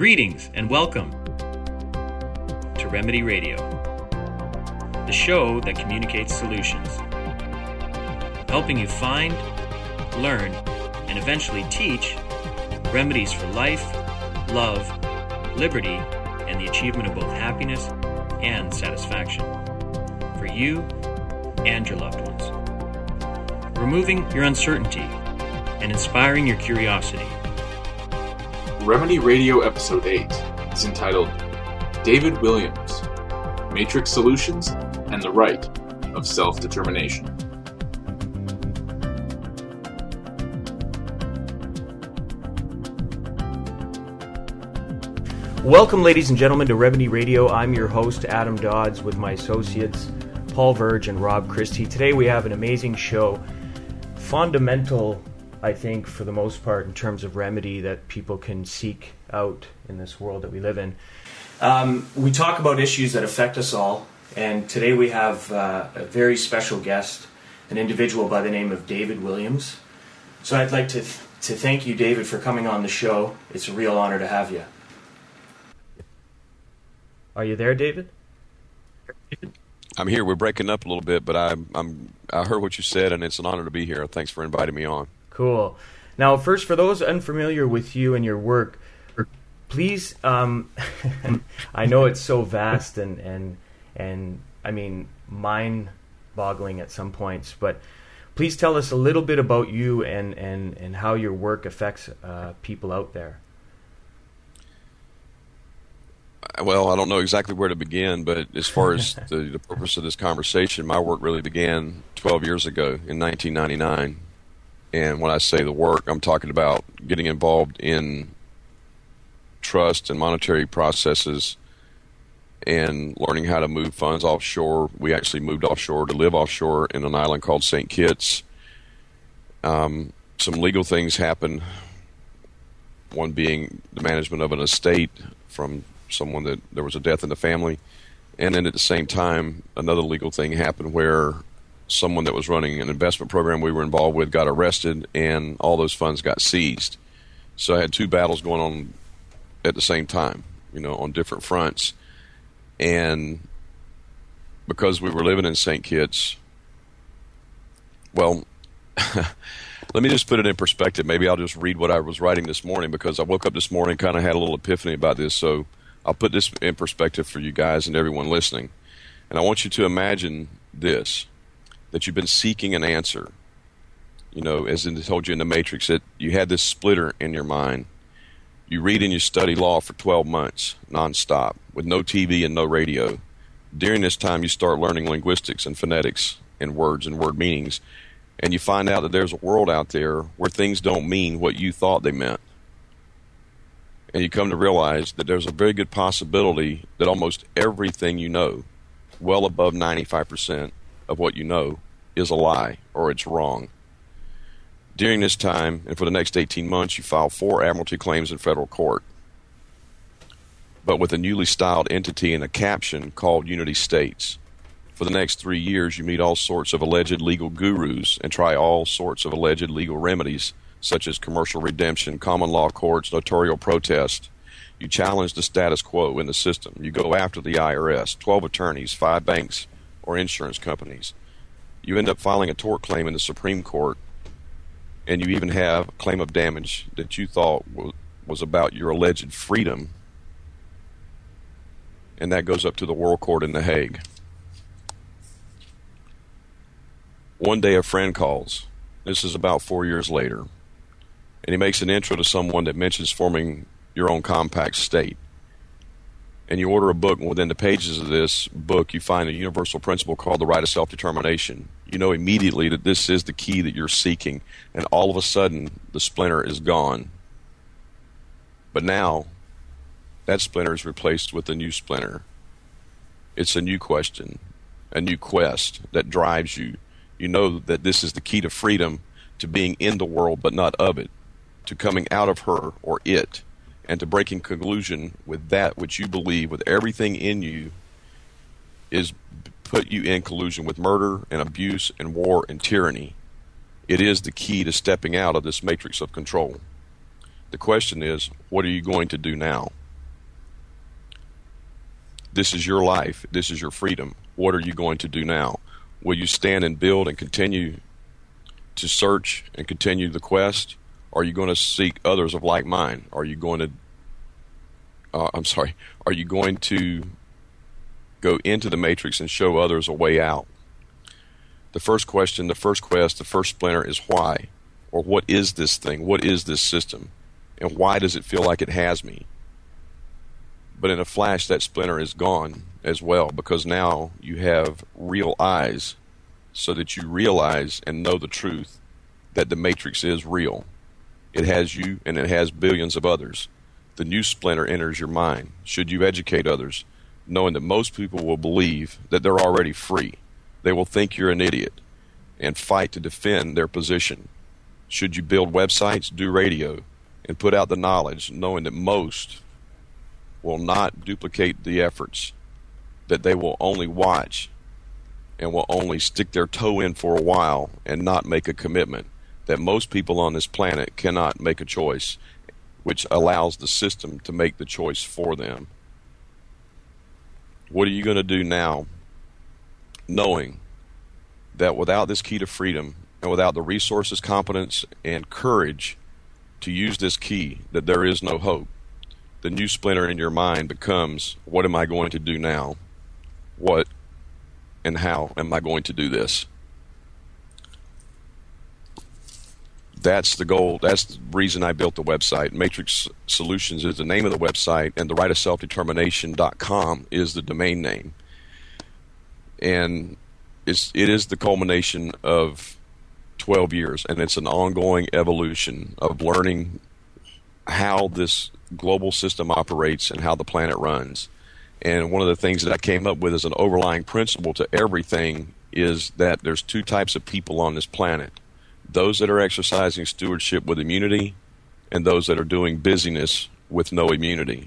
Greetings and welcome to Remedy Radio, the show that communicates solutions, helping you find, learn, and eventually teach remedies for life, love, liberty, and the achievement of both happiness and satisfaction for you and your loved ones, removing your uncertainty and inspiring your curiosity. Remedy Radio Episode 8 is entitled David Williams, Matrix Solutions and the Right of Self-Determination. Welcome, ladies and gentlemen, to Remedy Radio. I'm your host, Adam Dodds, with my associates, Paul Verge and Rob Christie. Today we have an amazing show, fundamental, I think, for the most part, in terms of remedy that people can seek out in this world that we live in. We talk about issues that affect us all, and today we have a very special guest, an individual by the name of David Williams. So I'd like to thank you, David, for coming on the show. It's a real honor to have you. Are you there, David? I'm here. We're breaking up a little bit, but I heard what you said, and it's an honor to be here. Thanks for inviting me on. Cool. Now, first, for those unfamiliar with you and your work, please, I know it's so vast and I mean, mind-boggling at some points, but please tell us a little bit about you and how your work affects people out there. Well, I don't know exactly where to begin, but as far as the purpose of this conversation, my work really began 12 years ago in 1999. And when I say the work, I'm talking about getting involved in trust and monetary processes and learning how to move funds offshore. We actually moved offshore to live offshore in an island called St. Kitts. Some legal things happened, one being the management of an estate from someone that there was a death in the family. And then at the same time, another legal thing happened where someone that was running an investment program we were involved with got arrested, and all those funds got seized. So I had two battles going on at the same time, on different fronts. And because we were living in St. Kitts, well, let me just put it in perspective. Maybe I'll just read what I was writing this morning, because I woke up this morning and kind of had a little epiphany about this. So I'll put this in perspective for you guys and everyone listening. And I want you to imagine this, that you've been seeking an answer. As I told you in the Matrix, that you had this splitter in your mind. You read and you study law for 12 months, nonstop, with no TV and no radio. During this time, you start learning linguistics and phonetics and words and word meanings, and you find out that there's a world out there where things don't mean what you thought they meant. And you come to realize that there's a very good possibility that almost everything you know, well above 95%, of what you know, is a lie or it's wrong. During this time, and for the next 18 months, you file 4 admiralty claims in federal court, but with a newly styled entity and a caption called Unity States. For the next 3 years, you meet all sorts of alleged legal gurus and try all sorts of alleged legal remedies, such as commercial redemption, common law courts, notarial protest. You challenge the status quo in the system. You go after the IRS, 12 attorneys, 5 banks, or insurance companies. You end up filing a tort claim in the Supreme Court, and you even have a claim of damage that you thought was about your alleged freedom, and that goes up to the World Court in The Hague. One day a friend calls. This is about 4 years later, and he makes an intro to someone that mentions forming your own compact state. And you order a book, and within the pages of this book, you find a universal principle called the right of self-determination. You know immediately that this is the key that you're seeking, and all of a sudden, the splinter is gone. But now, that splinter is replaced with a new splinter. It's a new question, a new quest that drives you. You know that this is the key to freedom, to being in the world but not of it, to coming out of her or it, and to breaking conclusion with that which you believe with everything in you is put you in collusion with murder and abuse and war and tyranny. It is the key to stepping out of this matrix of control. The question is, what are you going to do now? This is your life. This is your freedom. What are you going to do now? Will you stand and build and continue to search and continue the quest? Or are you going to seek others of like mind? Are you going to are you going to go into the matrix and show others a way out? The first question, the first quest, the first splinter is why? Or what is this thing? What is this system? And why does it feel like it has me? But in a flash, that splinter is gone as well, because now you have real eyes so that you realize and know the truth that the matrix is real. It has you and it has billions of others. The new splinter enters your mind. Should you educate others, knowing that most people will believe that they're already free? They will think you're an idiot and fight to defend their position. Should you build websites, do radio, and put out the knowledge, knowing that most will not duplicate the efforts, that they will only watch and will only stick their toe in for a while and not make a commitment, that most people on this planet cannot make a choice, which allows the system to make the choice for them. What are you going to do now, knowing that without this key to freedom and without the resources, competence, and courage to use this key, that there is no hope? The new splinter in your mind becomes, what am I going to do now? What and how am I going to do this? That's the goal. That's the reason I built the website. Matrix Solutions is the name of the website, and therightofselfdetermination.com is the domain name. And it is the culmination of 12 years, and it's an ongoing evolution of learning how this global system operates and how the planet runs. And one of the things that I came up with as an overlying principle to everything is that there's two types of people on this planet: those that are exercising stewardship with immunity, and those that are doing busyness with no immunity.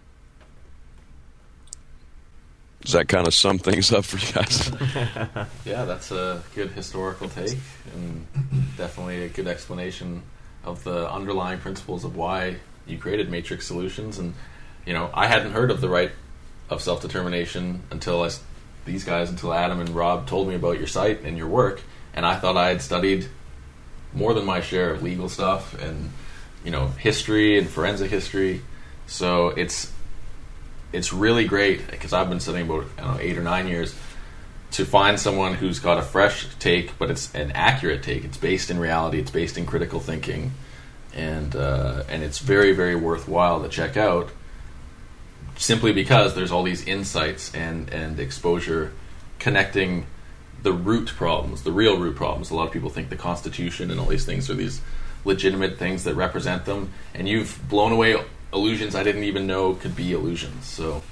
Does that kind of sum things up for you guys? Yeah, that's a good historical take, and definitely a good explanation of the underlying principles of why you created Matrix Solutions. And, you know, I hadn't heard of the right of self-determination until Adam and Rob told me about your site and your work, and I thought I had studied more than my share of legal stuff and, you know, history and forensic history. So it's really great, because I've been studying about 8 or 9 years, to find someone who's got a fresh take, but it's an accurate take. It's based in reality. It's based in critical thinking, and it's very, very worthwhile to check out, simply because there's all these insights and exposure connecting the root problems, the real root problems. A lot of people think the Constitution and all these things are these legitimate things that represent them, and you've blown away illusions I didn't even know could be illusions. So,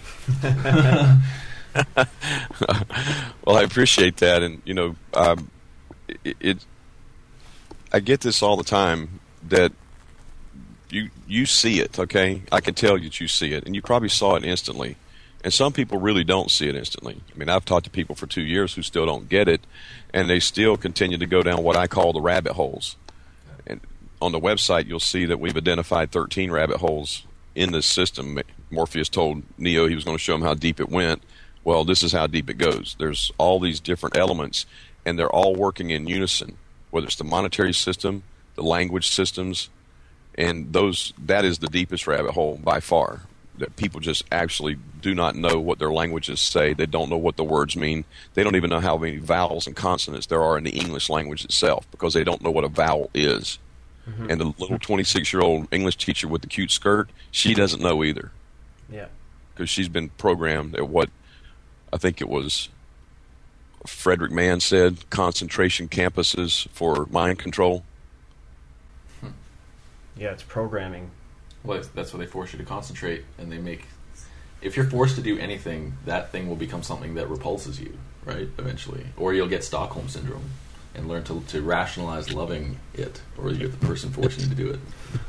well, I appreciate that, and I get this all the time, that you see it. Okay, I can tell that you see it, and you probably saw it instantly. And some people really don't see it instantly. I mean, I've talked to people for 2 years who still don't get it, and they still continue to go down what I call the rabbit holes. And on the website, you'll see that we've identified 13 rabbit holes in this system. Morpheus told Neo he was going to show him how deep it went. Well, this is how deep it goes. There's all these different elements, and they're all working in unison, whether it's the monetary system, the language systems, and that is the deepest rabbit hole by far. That people just actually do not know what their languages say. They don't know what the words mean. They don't even know how many vowels and consonants there are in the English language itself, because they don't know what a vowel is. Mm-hmm. And the little 26-year-old English teacher with the cute skirt, she doesn't know either. Yeah. Because she's been programmed at what I think it was Frederick Mann said, concentration campuses for mind control. Yeah, it's programming. Well, that's where they force you to concentrate, and if you're forced to do anything, that thing will become something that repulses you, right, eventually. Or you'll get Stockholm Syndrome and learn to rationalize loving it, or you're the person forcing you to do it.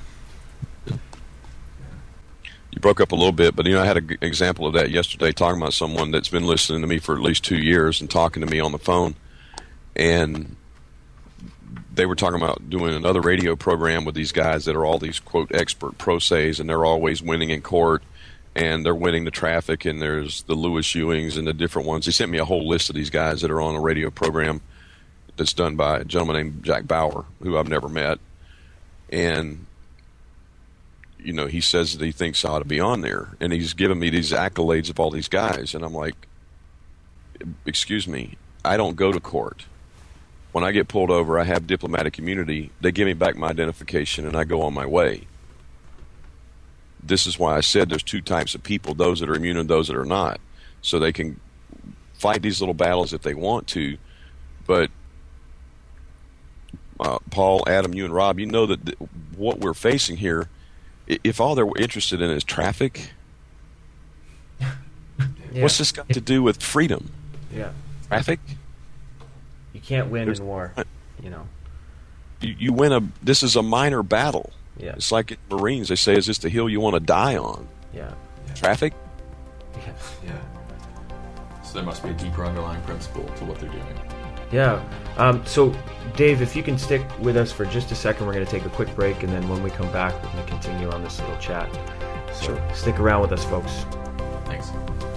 You broke up a little bit, but I had an example of that yesterday, talking about someone that's been listening to me for at least 2 years and talking to me on the phone, and they were talking about doing another radio program with these guys that are all these, quote, expert pro ses, and they're always winning in court, and they're winning the traffic, and there's the Lewis Ewings and the different ones. He sent me a whole list of these guys that are on a radio program that's done by a gentleman named Jack Bauer, who I've never met. And, you know, he says that he thinks I ought to be on there. And he's giving me these accolades of all these guys. And I'm like, excuse me, I don't go to court. When I get pulled over, I have diplomatic immunity. They give me back my identification, and I go on my way. This is why I said there's two types of people, those that are immune and those that are not. So they can fight these little battles if they want to, but Paul, Adam, you and Rob, you know that what we're facing here, if all they're interested in is traffic, what's this got to do with freedom? Yeah. Traffic? You can't win in war, you know. You win this is a minor battle. Yeah. It's like in Marines, they say, is this the hill you want to die on? Yeah. Traffic? Yeah. So there must be a deeper underlying principle to what they're doing. Yeah. So, Dave, if you can stick with us for just a second, we're going to take a quick break, and then when we come back, we're going to continue on this little chat. So Sure. Stick around with us, folks. Thanks.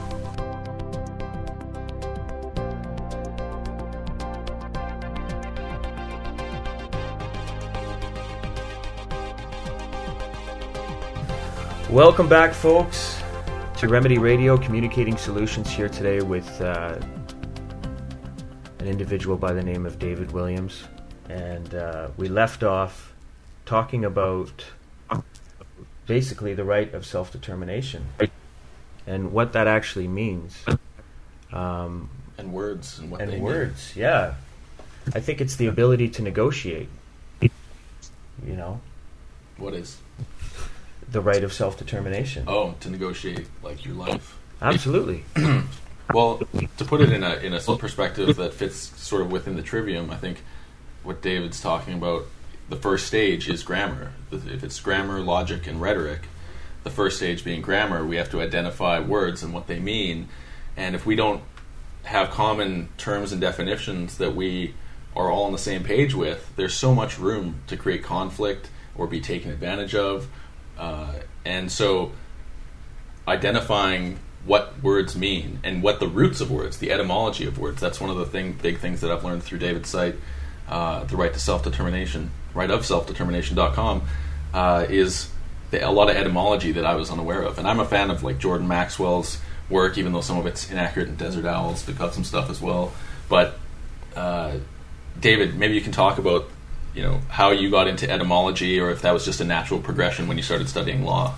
Welcome back, folks, to Remedy Radio, Communicating Solutions, here today with an individual by the name of David Williams. And we left off talking about basically the right of self-determination and what that actually means. And words and what they mean. Words, yeah. I think it's the ability to negotiate, you know. What is? The right of self-determination. Oh, to negotiate like your life. Absolutely. Well, to put it in a perspective that fits sort of within the trivium, I think what David's talking about, the first stage is grammar. If it's grammar, logic, and rhetoric, the first stage being grammar, we have to identify words and what they mean. And if we don't have common terms and definitions that we are all on the same page with, there's so much room to create conflict or be taken advantage of. And so identifying what words mean and what the roots of words, the etymology of words, that's one of the big things that I've learned through David's site, The Right to Self-Determination, rightofselfdetermination.com, is a lot of etymology that I was unaware of. And I'm a fan of like Jordan Maxwell's work, even though some of it's inaccurate, and Desert Owls pick up some stuff as well. But David, maybe you can talk about how you got into etymology, or if that was just a natural progression when you started studying law.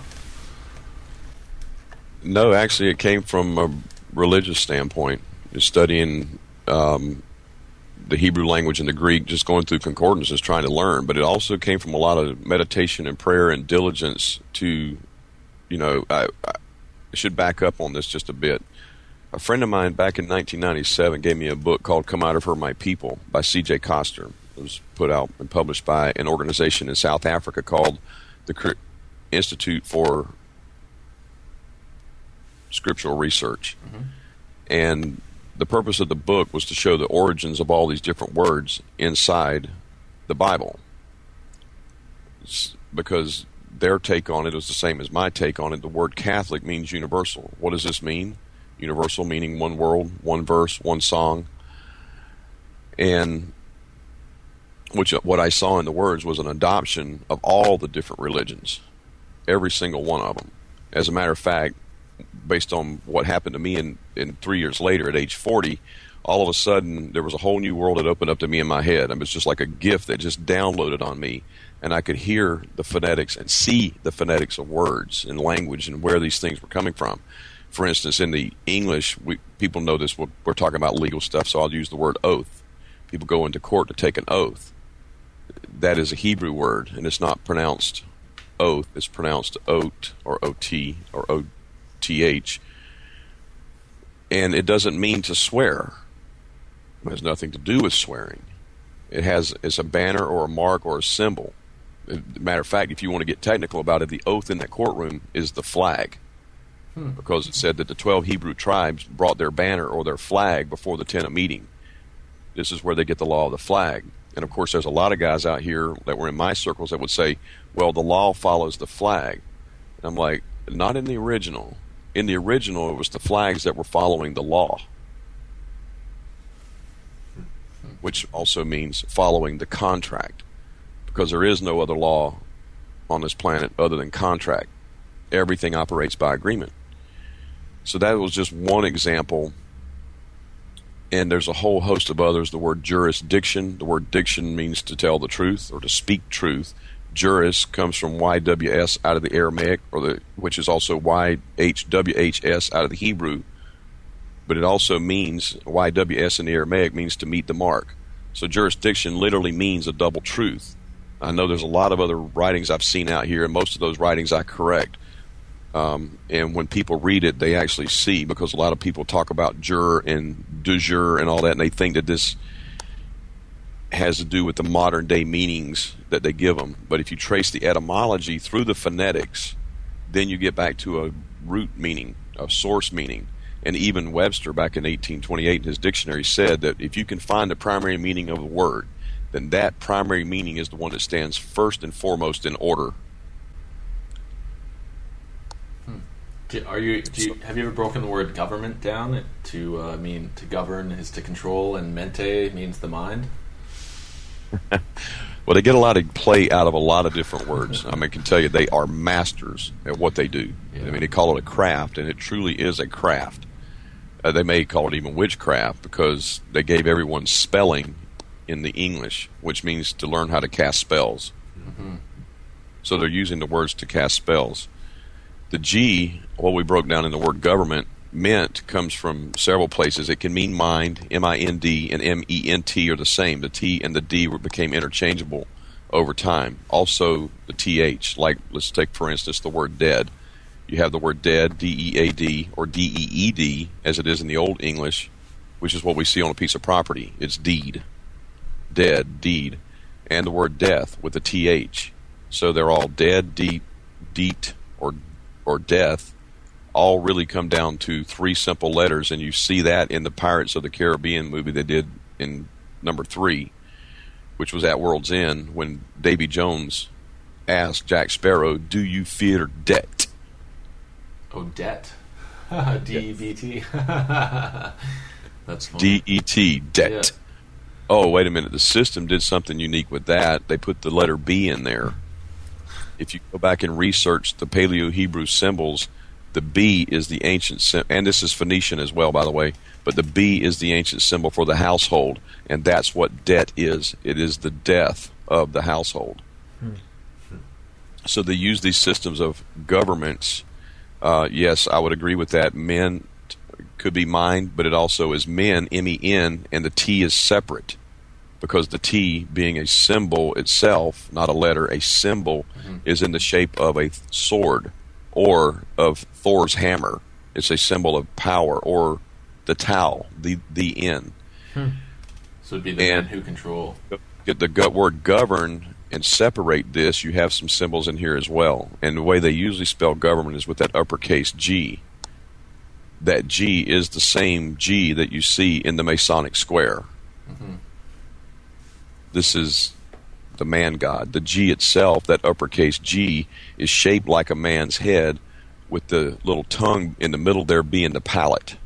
No, actually, it came from a religious standpoint, just studying the Hebrew language and the Greek, just going through concordances, trying to learn. But it also came from a lot of meditation and prayer and diligence to, I should back up on this just a bit. A friend of mine back in 1997 gave me a book called Come Out of Her, My People by C.J. Coster. It was put out and published by an organization in South Africa called the Institute for Scriptural Research. Mm-hmm. And the purpose of the book was to show the origins of all these different words inside the Bible. Because their take on it was the same as my take on it. The word Catholic means universal. What does this mean? Universal meaning one world, one verse, one song. And what I saw in the words was an adoption of all the different religions, every single one of them. As a matter of fact, based on what happened to me in 3 years later at age 40, all of a sudden there was a whole new world that opened up to me in my head. It was just like a gift that just downloaded on me, and I could hear the phonetics and see the phonetics of words and language and where these things were coming from. For instance, in the English, people know this, we're talking about legal stuff, so I'll use the word oath. People go into court to take an oath. That is a Hebrew word, and it's not pronounced oath. It's pronounced oat or O-T or O-T-H. And it doesn't mean to swear. It has nothing to do with swearing. It's a banner or a mark or a symbol. Matter of fact, if you want to get technical about it, the oath in that courtroom is the flag. Because it said that the 12 Hebrew tribes brought their banner or their flag before the tent of meeting. This is where they get the law of the flag. And of course, there's a lot of guys out here that were in my circles that would say, well, the law follows the flag. And I'm like, not in the original. in the original, it was the flags that were following the law, which also means following the contract, because there is no other law on this planet other than contract. Everything operates by agreement. So that was just one example, and there's a whole host of others. The word jurisdiction, the word diction means to tell the truth or to speak truth. Juris comes from YWS out of the Aramaic, which is also YHWHS out of the Hebrew, but it also means, YWS in the Aramaic means to meet the mark. So jurisdiction literally means a double truth. I know there's a lot of other writings I've seen out here, and most of those writings I correct. And when people read it, they actually see, because a lot of people talk about jure and de jure and all that, and they think that this has to do with the modern day meanings that they give them. But if you trace the etymology through the phonetics, then you get back to a root meaning, a source meaning. And even Webster back in 1828 in his dictionary said that if you can find the primary meaning of a word, then that primary meaning is the one that stands first and foremost in order. Have you ever broken the word government down to mean to govern is to control, and mente means the mind? Well, they get a lot of play out of a lot of different words. I mean, I can tell you they are masters at what they do. Yeah. I mean, they call it a craft, and it truly is a craft. They may call it even witchcraft, because they gave everyone spelling in the English, which means to learn how to cast spells. Mm-hmm. So they're using the words to cast spells. The G, what we broke down in the word government, meant comes from several places. It can mean mind, M-I-N-D, and M-E-N-T are the same. The T and the D became interchangeable over time. Also, the T-H, like, let's take, for instance, the word dead. You have the word dead, D-E-A-D, or D-E-E-D, as it is in the Old English, which is what we see on a piece of property. It's deed. Dead, deed. And the word death with a T-H. So they're all dead, deet, or death, all really come down to three simple letters, and you see that in the Pirates of the Caribbean movie they did in number 3, which was at World's End, when Davy Jones asked Jack Sparrow, "Do you fear debt?" Oh, debt. D-E-B-T. That's funny. D-E-T, debt. Yeah. Oh, wait a minute. The system did something unique with that. They put the letter B in there. If you go back and research the Paleo-Hebrew symbols, the B is the ancient symbol, and this is Phoenician as well, by the way, but the B is the ancient symbol for the household, and that's what debt is. It is the death of the household. So they use these systems of governments. Yes, I would agree with that. Men could be mind, but it also is men, M-E-N, and the T is separate, because the T, being a symbol itself, not a letter, a symbol, is in the shape of a sword or of Thor's hammer. It's a symbol of power, or the Tau, the N. So it'd be the men who control. Get the word govern and separate this. You have some symbols in here as well. And the way they usually spell government is with that uppercase G. That G is the same G that you see in the Masonic square. Mm-hmm. This is the man god. The G itself, that uppercase G, is shaped like a man's head, with the little tongue in the middle there being the palate.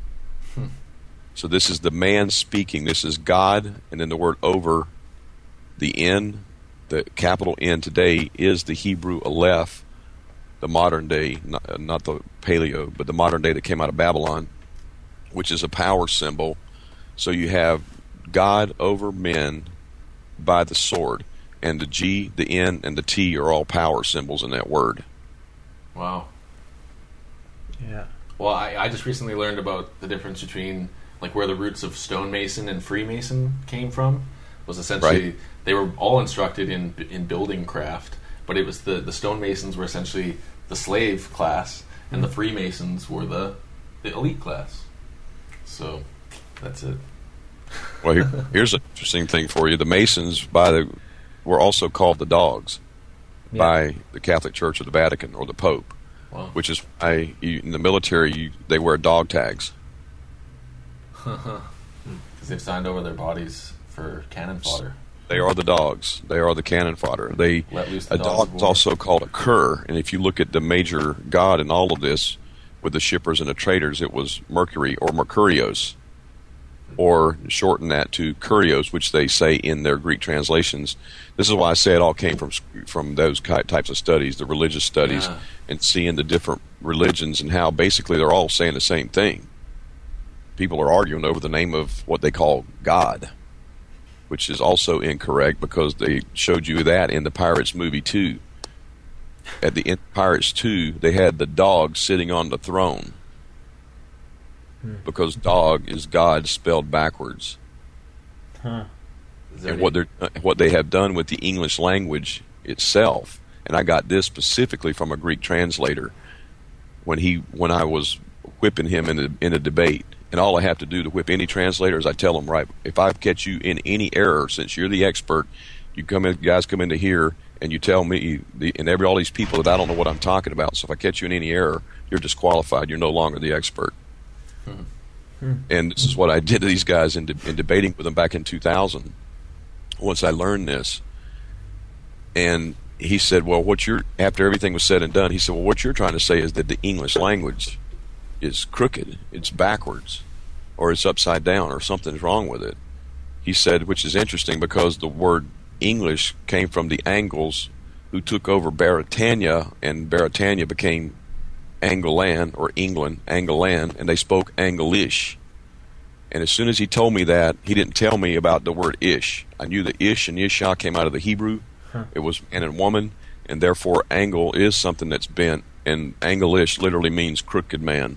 So this is the man speaking. This is God, and then the word over, the N, the capital N today is the Hebrew Aleph, the modern day, not the Paleo, but the modern day that came out of Babylon, which is a power symbol. So you have God over men by the sword, and the G, the N, and the T are all power symbols in that word. Wow. Yeah. Well, I just recently learned about the difference between, like, where the roots of stonemason and freemason came from. Was essentially, right. They were all instructed in building craft, but it was the stonemasons were essentially the slave class, and the freemasons were the elite class. So that's it. Well, here's an interesting thing for you. The Masons were also called the dogs by the Catholic Church of the Vatican, or the Pope, which is why in the military they wear dog tags. Because they've signed over their bodies for cannon fodder. They are the dogs. They are the cannon fodder. A dog is also called a cur, and if you look at the major god in all of this, with the shippers and the traders, it was Mercury or Mercurios, or shorten that to Kurios, which they say in their Greek translations. This is why I say it all came from those types of studies, the religious studies, and seeing the different religions and how basically they're all saying the same thing. People are arguing over the name of what they call God, which is also incorrect because they showed you that in the Pirates movie 2. At the end of Pirates 2, they had the dog sitting on the throne because dog is God spelled backwards. Huh. And what they have done with the English language itself, and I got this specifically from a Greek translator when I was whipping him in a debate. And all I have to do to whip any translator is I tell them, right, if I catch you in any error, since you're the expert, you guys come into here and you tell me, all these people that I don't know what I'm talking about. So if I catch you in any error, you're disqualified. You're no longer the expert. And this is what I did to these guys in debating with them back in 2000. Once I learned this, and he said, well, after everything was said and done, he said, well, what you're trying to say is that the English language is crooked, it's backwards, or it's upside down, or something's wrong with it. He said, which is interesting because the word English came from the Angles who took over Baritania, and Baritania became Angleland, or England, Angleland, and they spoke Anglish. And as soon as he told me that, he didn't tell me about the word ish. I knew the ish and Isha came out of the Hebrew. It was man and woman, and therefore angle is something that's bent, and Anglish literally means crooked man.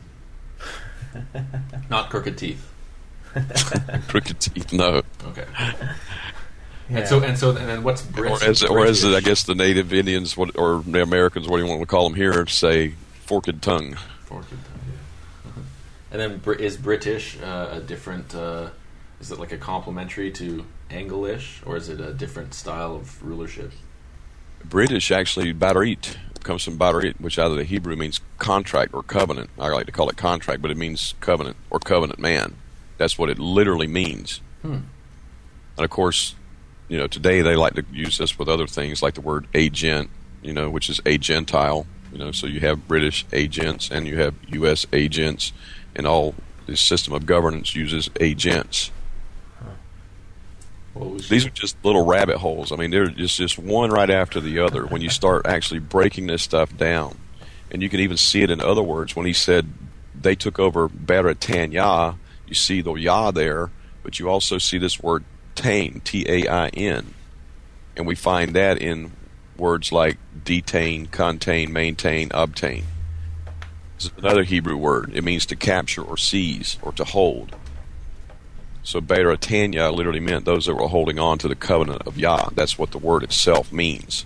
Not crooked teeth. Crooked teeth, no. Okay. Yeah. And then what's British? Or as I guess the native Indians or the Americans, what do you want to call them here, say forked tongue. Forked tongue, yeah. And then is British a different? Is it like a complementary to Anglish, or is it a different style of rulership? British actually, Badarit, comes from Badarit, which out of the Hebrew means contract or covenant. I like to call it contract, but it means covenant or covenant man. That's what it literally means. And of course, today they like to use this with other things like the word agent, which is a Gentile. So you have British agents and you have U.S. agents, and all this system of governance uses agents. These are just little rabbit holes. I mean, they're just one right after the other when you start actually breaking this stuff down. And you can even see it in other words. When he said they took over Baritania, you see the ya there, but you also see this word tain, T-A-I-N. And we find that in words like detain, contain, maintain, obtain. This is another Hebrew word. It means to capture or seize or to hold. So Baritania literally meant those that were holding on to the covenant of Yah. That's what the word itself means.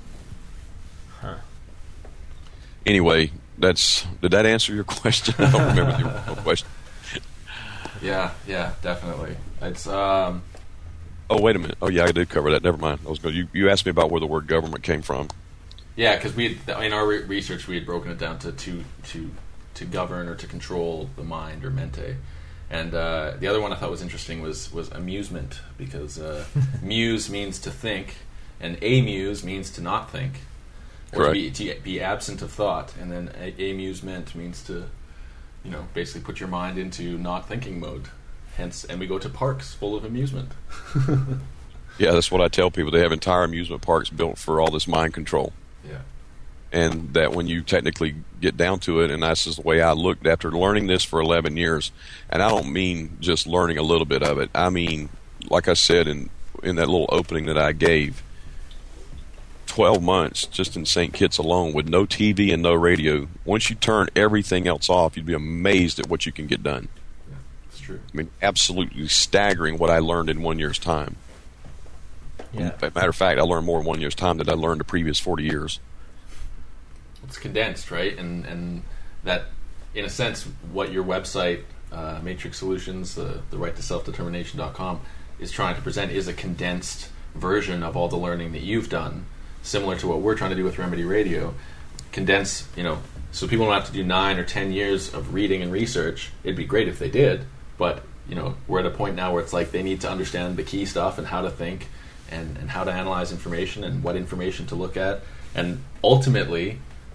Anyway, did that answer your question? I don't remember the original question. Yeah, definitely. It's Oh, wait a minute. Oh, yeah, I did cover that. Never mind. You asked me about where the word government came from. Yeah, because in our research we had broken it down to govern or to control the mind, or mente. And the other one I thought was interesting was amusement, because muse means to think, and amuse means to not think, or to be absent of thought. And then amusement means to, basically put your mind into not thinking mode. Hence, and we go to parks full of amusement. Yeah, that's what I tell people. They have entire amusement parks built for all this mind control. Yeah. And that when you technically get down to it, and that's just the way I looked after learning this for 11 years, and I don't mean just learning a little bit of it. I mean, like I said in that little opening that I gave, 12 months just in St. Kitts alone with no TV and no radio. Once you turn everything else off, you'd be amazed at what you can get done. Yeah, it's true. I mean, absolutely staggering what I learned in 1 year's time. Yeah. As a matter of fact, I learned more in 1 year's time than I learned the previous 40 years. It's condensed, right? And that, in a sense, what your website, Matrix Solutions, the right to self-determination.com, is trying to present is a condensed version of all the learning that you've done, similar to what we're trying to do with Remedy Radio. Condense, so people don't have to do 9 or 10 years of reading and research. It'd be great if they did, but we're at a point now where it's like they need to understand the key stuff and how to think and how to analyze information and what information to look at, and ultimately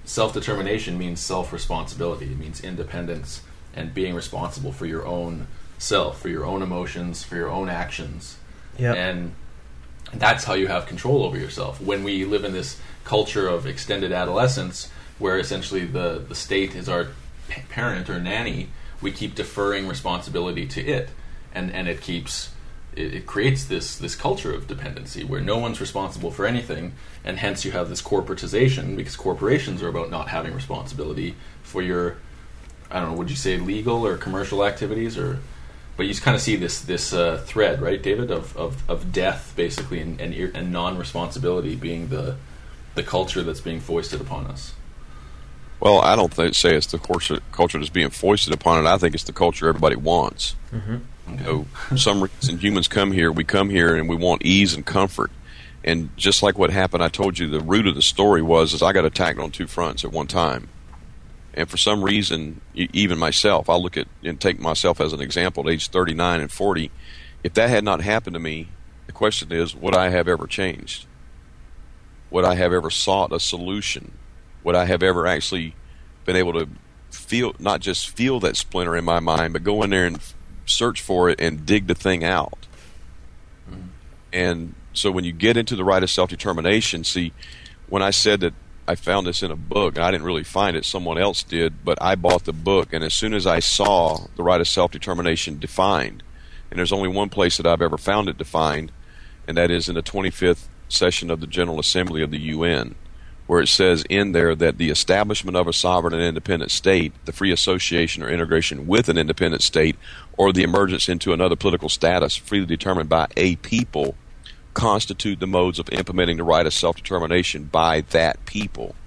self-determination means self-responsibility. It means independence and being responsible for your own self, for your own emotions, for your own actions. Yep. And that's how you have control over yourself. When we live in this culture of extended adolescence, where essentially the state is our parent or nanny, we keep deferring responsibility to it, and it creates this culture of dependency where no one's responsible for anything, and hence you have this corporatization, because corporations are about not having responsibility for your, I don't know, would you say legal or commercial activities, or, but you just kind of see this thread, right, David, of death basically, and non-responsibility being the culture that's being foisted upon us. Well, I don't say it's the culture that's being foisted upon it. I think it's the culture everybody wants. Mm-hmm. Okay. So, for some reason, humans we come here and we want ease and comfort. And just like what happened, I told you the root of the story was I got attacked on two fronts at one time. And for some reason, even myself, I'll look at and take myself as an example at age 39 and 40. If that had not happened to me, the question is, would I have ever changed? Would I have ever sought a solution? Would I have ever actually been able to not just feel that splinter in my mind, but go in there and search for it and dig the thing out? Mm. And so when you get into the right of self-determination, see, when I said that I found this in a book, and I didn't really find it, someone else did, but I bought the book, and as soon as I saw the right of self-determination defined, and there's only one place that I've ever found it defined, and that is in the 25th session of the General Assembly of the UN, where it says in there that the establishment of a sovereign and independent state, the free association or integration with an independent state, or the emergence into another political status freely determined by a people, constitute the modes of implementing the right of self-determination by that people.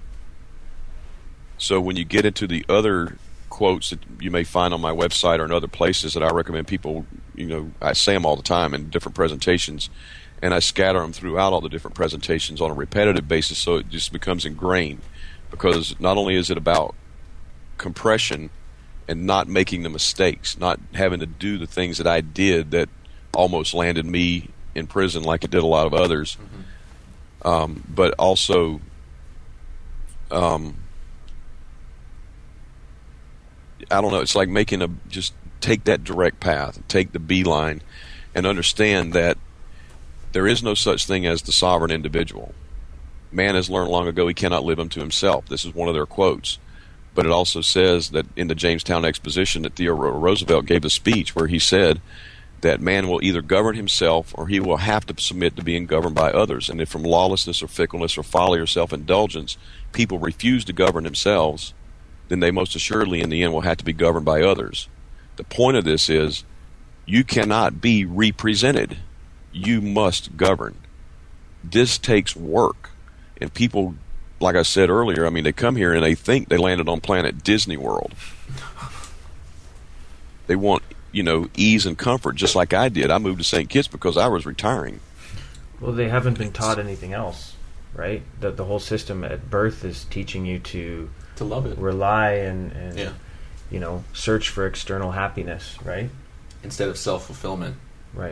So when you get into the other quotes that you may find on my website or in other places that I recommend people, I say them all the time in different presentations, and I scatter them throughout all the different presentations on a repetitive basis so it just becomes ingrained. Because not only is it about compression and not making the mistakes, not having to do the things that I did that almost landed me in prison like it did a lot of others, but also I don't know, it's like just take that direct path, take the beeline, and understand that there is no such thing as the sovereign individual. Man has learned long ago he cannot live unto himself. This is one of their quotes. But it also says that in the Jamestown Exposition that Theodore Roosevelt gave a speech where he said that man will either govern himself or he will have to submit to being governed by others. And if from lawlessness or fickleness or folly or self-indulgence people refuse to govern themselves, then they most assuredly in the end will have to be governed by others. The point of this is you cannot be represented. You must govern. This takes work. And people, like I said earlier, they come here and they think they landed on planet Disney World. They want, ease and comfort just like I did. I moved to St. Kitts because I was retiring. Well, they haven't been taught anything else, right? The whole system at birth is teaching you to love it, rely and search for external happiness, right? Instead of self-fulfillment. Right.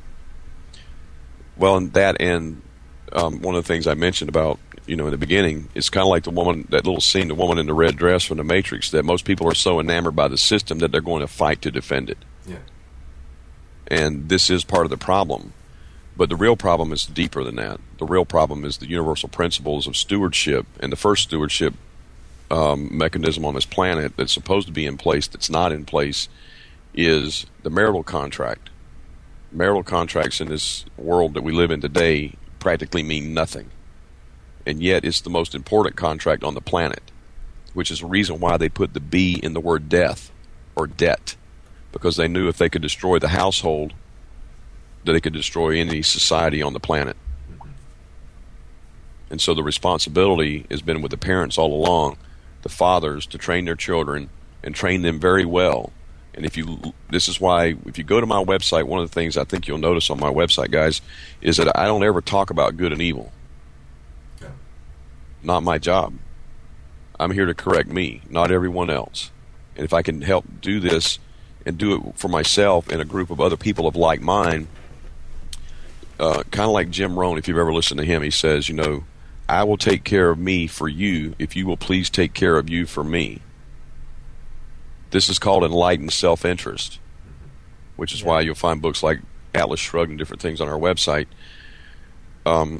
Well, and one of the things I mentioned about, in the beginning, it's kind of like the woman, that little scene, the woman in the red dress from The Matrix, that most people are so enamored by the system that they're going to fight to defend it. Yeah. And this is part of the problem. But the real problem is deeper than that. The real problem is the universal principles of stewardship. And the first stewardship mechanism on this planet that's supposed to be in place, that's not in place, is the marital contract. Marital contracts in this world that we live in today practically mean nothing. And yet it's the most important contract on the planet, which is the reason why they put the B in the word death or debt, because they knew if they could destroy the household, that they could destroy any society on the planet. And so the responsibility has been with the parents all along, the fathers, to train their children and train them very well. And this is why, if you go to my website, one of the things I think you'll notice on my website, guys, is that I don't ever talk about good and evil. Yeah. Not my job. I'm here to correct me, not everyone else. And if I can help do this and do it for myself and a group of other people of like mind, kind of like Jim Rohn, if you've ever listened to him, he says, I will take care of me for you if you will please take care of you for me. This is called enlightened self-interest, which is why you'll find books like Atlas Shrugged and different things on our website. I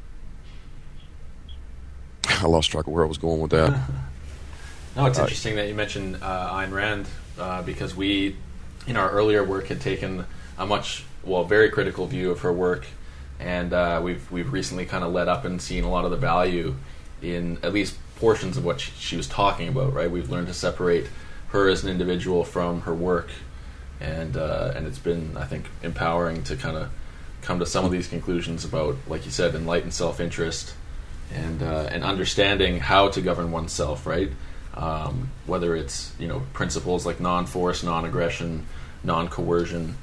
lost track of where I was going with that. No, it's interesting that you mentioned Ayn Rand because we, in our earlier work, had taken a very critical view of her work, and we've recently kind of let up and seen a lot of the value in at least portions of what she was talking about. Right, we've learned to separate her as an individual from her work, and it's been, I think, empowering to kind of come to some of these conclusions about, like you said, enlightened self-interest and understanding how to govern oneself. Right. Whether it's principles like non-force, non-aggression, non-coercion,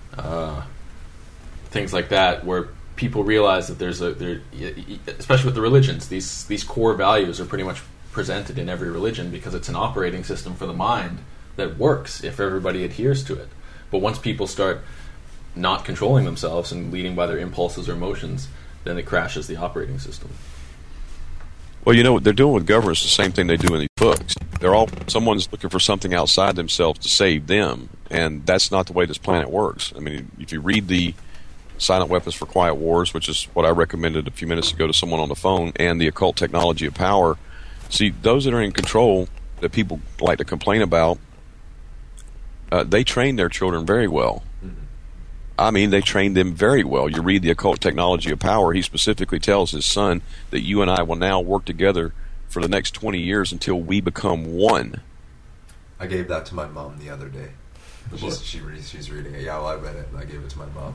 things like that, where people realize that especially with the religions, these core values are pretty much presented in every religion because it's an operating system for the mind that works if everybody adheres to it. But once people start not controlling themselves and leading by their impulses or emotions, then it crashes the operating system. Well, what they're doing with governance is the same thing they do in these books. Someone's looking for something outside themselves to save them, and that's not the way this planet works. I mean, if you read the Silent Weapons for Quiet Wars, which is what I recommended a few minutes ago to someone on the phone, and the Occult Technology of Power, see, those that are in control that people like to complain about, they train their children very well. I mean, they train them very well. You read the Occult Technology of Power, he specifically tells his son that you and I will now work together for the next 20 years until we become one. I gave that to my mom the other day. She's reading it. Yeah, well, I read it, and I gave it to my mom.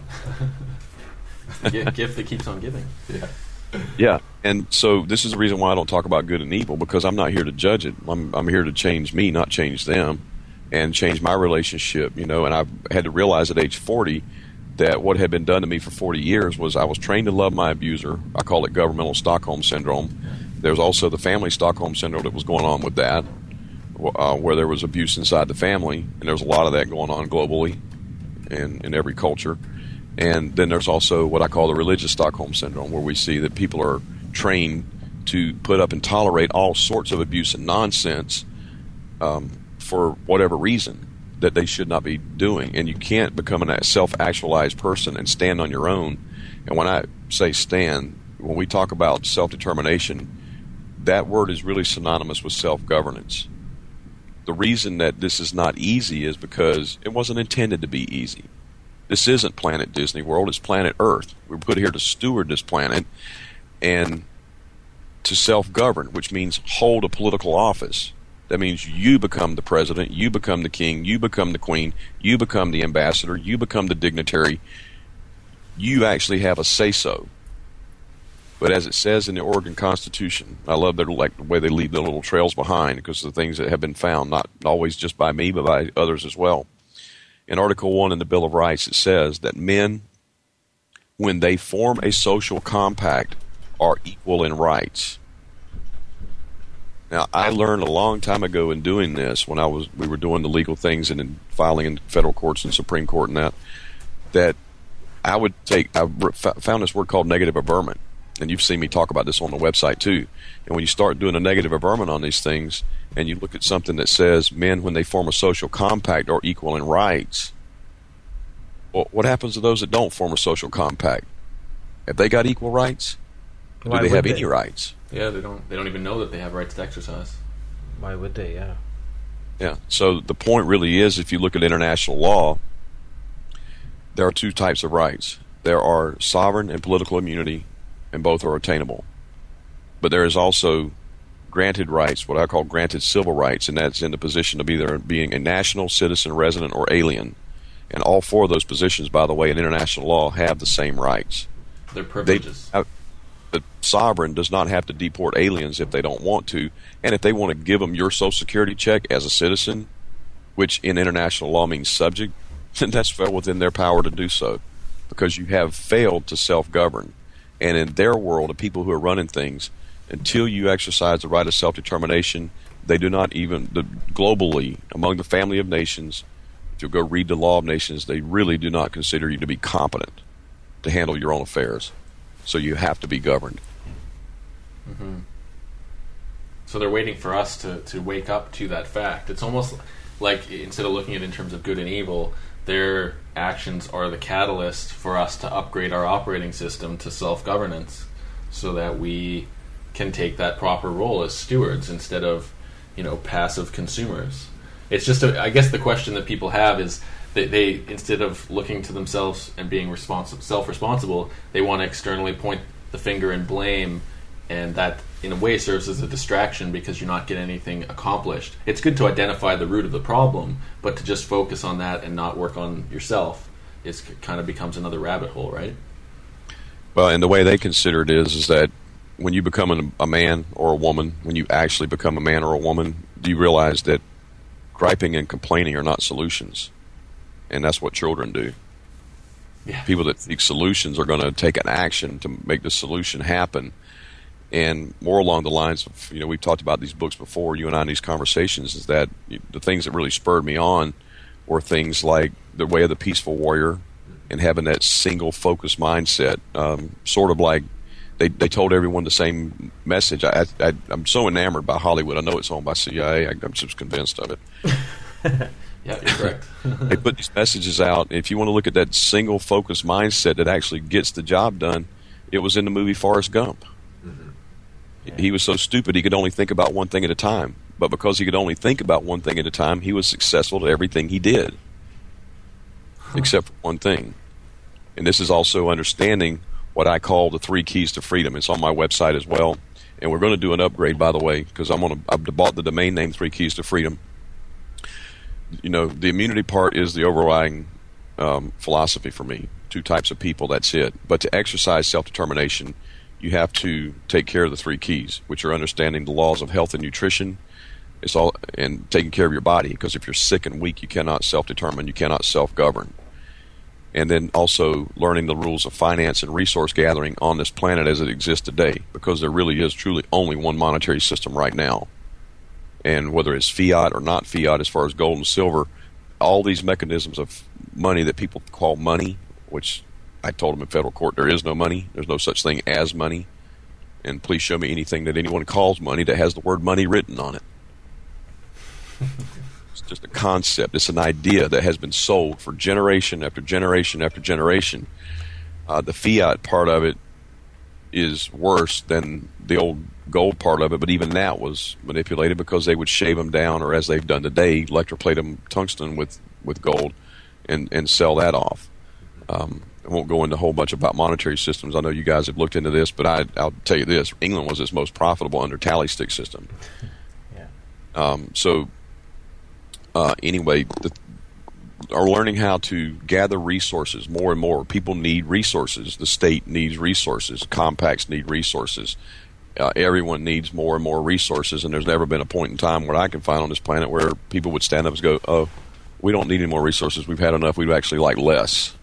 Gift that keeps on giving. Yeah. Yeah, and so this is the reason why I don't talk about good and evil, because I'm not here to judge it. I'm here to change me, not change them, and change my relationship, and I had to realize at age 40 that what had been done to me for 40 years was I was trained to love my abuser. I call it governmental Stockholm Syndrome. There's also the family Stockholm Syndrome that was going on with that, where there was abuse inside the family, and there's a lot of that going on globally and in every culture. And then there's also what I call the religious Stockholm Syndrome, where we see that people are trained to put up and tolerate all sorts of abuse and nonsense for whatever reason that they should not be doing. And you can't become a self-actualized person and stand on your own. And when I say stand, when we talk about self-determination, that word is really synonymous with self-governance. The reason that this is not easy is because it wasn't intended to be easy. This isn't Planet Disney World, it's Planet Earth. We're put here to steward this planet and to self-govern, which means hold a political office. That means you become the president, you become the king, you become the queen, you become the ambassador, you become the dignitary. You actually have a say-so. But as it says in the Oregon Constitution, I love the way they leave the little trails behind because of the things that have been found, not always just by me, but by others as well. In Article 1 in the Bill of Rights, it says that men, when they form a social compact, are equal in rights. Now, I learned a long time ago in doing this, when we were doing the legal things and in filing in federal courts and Supreme Court and that I found this word called negative averment. And you've seen me talk about this on the website too. And when you start doing a negative averment on these things, and you look at something that says men, when they form a social compact, are equal in rights, well, what happens to those that don't form a social compact? Have they got equal rights? Do they have any rights? Yeah, they don't even know that they have rights to exercise. Why would they? Yeah. Yeah. So the point really is, if you look at international law, there are two types of rights. There are sovereign and political immunity, and both are attainable. But there is also granted rights, what I call granted civil rights, and that's in the position of either being a national, citizen, resident, or alien. And all four of those positions, by the way, in international law have the same rights. They're privileges. The sovereign does not have to deport aliens if they don't want to, and if they want to give them your Social Security check as a citizen, which in international law means subject, then that's well within their power to do so, because you have failed to self-govern. And in their world, the people who are running things, until you exercise the right of self-determination, they do not even, globally, among the family of nations, if you'll go read the Law of Nations, they really do not consider you to be competent to handle your own affairs. So you have to be governed. Mm-hmm. So they're waiting for us to wake up to that fact. It's almost like, instead of looking at it in terms of good and evil, their actions are the catalyst for us to upgrade our operating system to self-governance, so that we can take that proper role as stewards instead of, passive consumers. It's just, I guess the question that people have is that they, instead of looking to themselves and being self-responsible, they want to externally point the finger and blame, and that in a way serves as a distraction because you're not getting anything accomplished. It's good to identify the root of the problem, but to just focus on that and not work on yourself kind of becomes another rabbit hole, right? Well, and the way they consider it is that when you become a man or a woman, when you actually become a man or a woman, do you realize that griping and complaining are not solutions? And that's what children do. Yeah. People that seek solutions are going to take an action to make the solution happen. And more along the lines of, we've talked about these books before, you and I in these conversations, is that the things that really spurred me on were things like The Way of the Peaceful Warrior and having that single focus mindset. Sort of like they told everyone the same message. I'm so enamored by Hollywood. I know it's owned by CIA. I'm just convinced of it. Yeah, you're correct. They put these messages out. If you want to look at that single focus mindset that actually gets the job done, it was in the movie Forrest Gump. Yeah. He was so stupid he could only think about one thing at a time. But because he could only think about one thing at a time, he was successful at everything he did. Except for one thing. And this is also understanding what I call the 3 keys to freedom. It's on my website as well. And we're going to do an upgrade, by the way, because I've bought the domain name 3 Keys to Freedom. The immunity part is the overriding philosophy for me. 2 types of people, that's it. But to exercise self-determination, you have to take care of the 3 keys, which are understanding the laws of health and nutrition, and taking care of your body, because if you're sick and weak, you cannot self-determine, you cannot self-govern. And then also learning the rules of finance and resource gathering on this planet as it exists today, because there really is truly only one monetary system right now. And whether it's fiat or not fiat, as far as gold and silver, all these mechanisms of money that people call money, which I told them in federal court, there is no money. There's no such thing as money. And please show me anything that anyone calls money that has the word money written on it. It's just a concept. It's an idea that has been sold for generation after generation after generation. The fiat part of it is worse than the old gold part of it, but even that was manipulated because they would shave them down, or as they've done today, electroplate them tungsten with gold and sell that off. I won't go into a whole bunch about monetary systems. I know you guys have looked into this, but I'll tell you this. England was its most profitable under tally stick system. Yeah. Anyway, are learning how to gather resources more and more. People need resources. The state needs resources. Compacts need resources. Everyone needs more and more resources, and there's never been a point in time where I can find on this planet where people would stand up and go, oh, we don't need any more resources. We've had enough. We'd actually like less.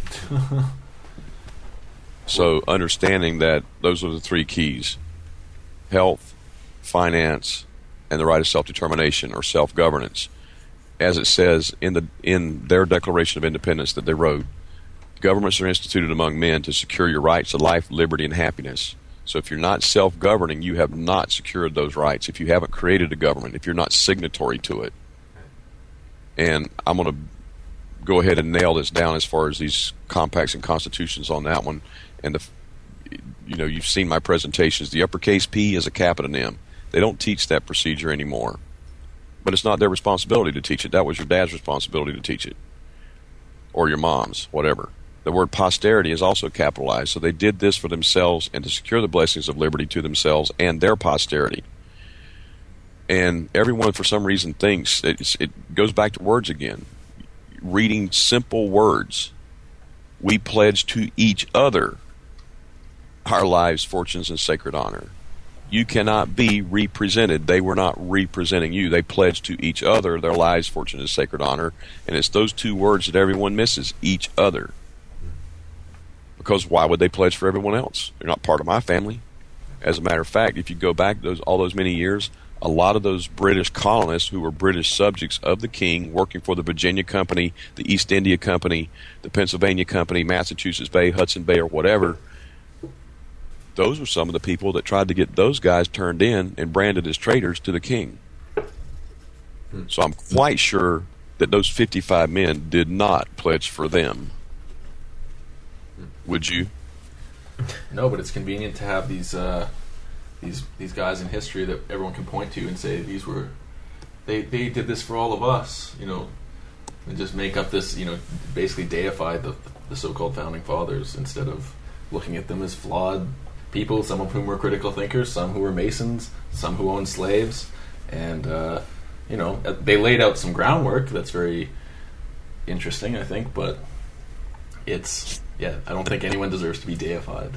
So understanding that those are the 3 keys: health, finance, and the right of self-determination or self-governance. As it says in their Declaration of Independence that they wrote, governments are instituted among men to secure your rights to life, liberty, and happiness. So if you're not self-governing, you have not secured those rights. If you haven't created a government, if you're not signatory to it. And I'm going to go ahead and nail this down as far as these compacts and constitutions on that one. And you've seen my presentations. The uppercase P is a capital M. They don't teach that procedure anymore. But it's not their responsibility to teach it. That was your dad's responsibility to teach it. Or your mom's, whatever. The word posterity is also capitalized. So they did this for themselves and to secure the blessings of liberty to themselves and their posterity. And everyone, for some reason, thinks it goes back to words again. Reading simple words. We pledge to each other our lives, fortunes, and sacred honor. You cannot be represented. They were not representing you. They pledged to each other their lives, fortune, and sacred honor. And it's those 2 words that everyone misses, each other. Because why would they pledge for everyone else? They're not part of my family. As a matter of fact, if you go back all those many years, a lot of those British colonists who were British subjects of the king, working for the Virginia Company, the East India Company, the Pennsylvania Company, Massachusetts Bay, Hudson Bay, or whatever, those were some of the people that tried to get those guys turned in and branded as traitors to the king. So I'm quite sure that those 55 men did not pledge for them. Would you? No, but it's convenient to have these guys in history that everyone can point to and say they did this for all of us, and just make up this, basically deify the so-called founding fathers instead of looking at them as flawed people, some of whom were critical thinkers, some who were Masons, some who owned slaves, and they laid out some groundwork that's very interesting, I think, but I don't think anyone deserves to be deified.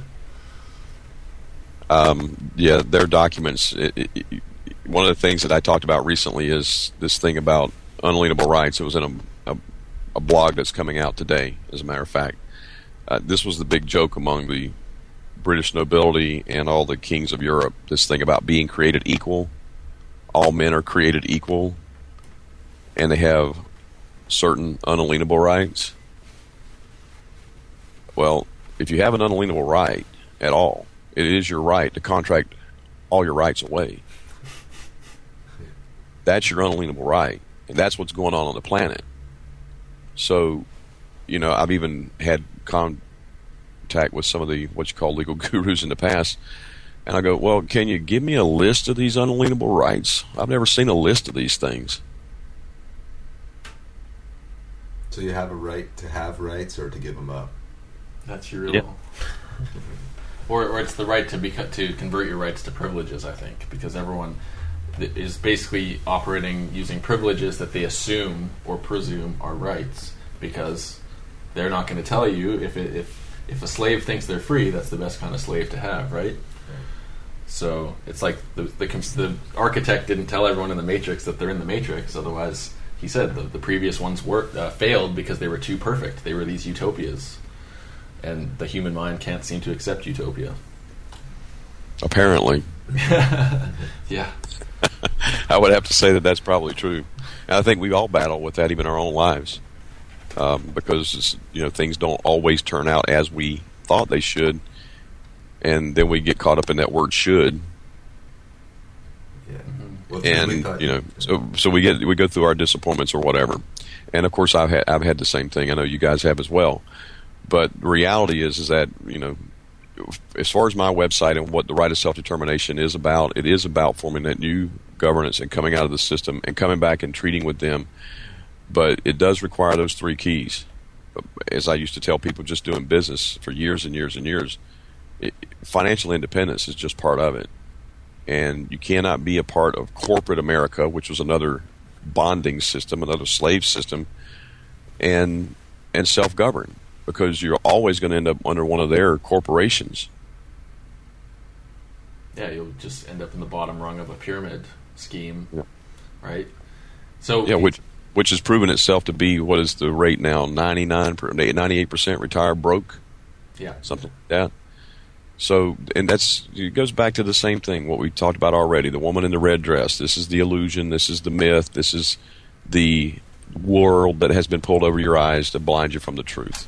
Their documents. One of the things that I talked about recently is this thing about unalienable rights. It was in a blog that's coming out today, as a matter of fact. This was the big joke among the British nobility and all the kings of Europe, this thing about being created equal. All men are created equal, and they have certain unalienable rights. Well, if you have an unalienable right at all, it is your right to contract all your rights away. That's your unalienable right, and that's what's going on the planet. So, I've even had contact with some of the what you call legal gurus in the past, and I go, well, can you give me a list of these unalienable rights? I've never seen a list of these things. So you have a right to have rights or to give them up? That's your real... Or it's the right to convert your rights to privileges, I think, because everyone is basically operating using privileges that they assume or presume are rights, because they're not going to tell you if a slave thinks they're free, that's the best kind of slave to have, right? So it's like the architect didn't tell everyone in the Matrix that they're in the Matrix. Otherwise, he said the previous ones failed because they were too perfect. They were these utopias, and the human mind can't seem to accept utopia. Apparently. Yeah. I would have to say that that's probably true. And I think we all battle with that, even in our own lives, because things don't always turn out as we thought they should, and then we get caught up in that word "should." Yeah. Well, and so we go through our disappointments or whatever. And of course, I've had the same thing. I know you guys have as well. But the reality is that as far as my website and what the right of self-determination is about, it is about forming that new governance and coming out of the system and coming back and treating with them. But it does require those three keys. As I used to tell people just doing business for years and years and years, financial independence is just part of it. And you cannot be a part of corporate America, which was another bonding system, another slave system, and self-govern, because you're always going to end up under one of their corporations. Yeah, you'll just end up in the bottom rung of a pyramid scheme, yeah. Right? So which has proven itself to be, what is the rate now, 98% retire broke? Yeah. Something like that. So, and it goes back to the same thing, what we talked about already, the woman in the red dress. This is the illusion, this is the myth, this is the world that has been pulled over your eyes to blind you from the truth.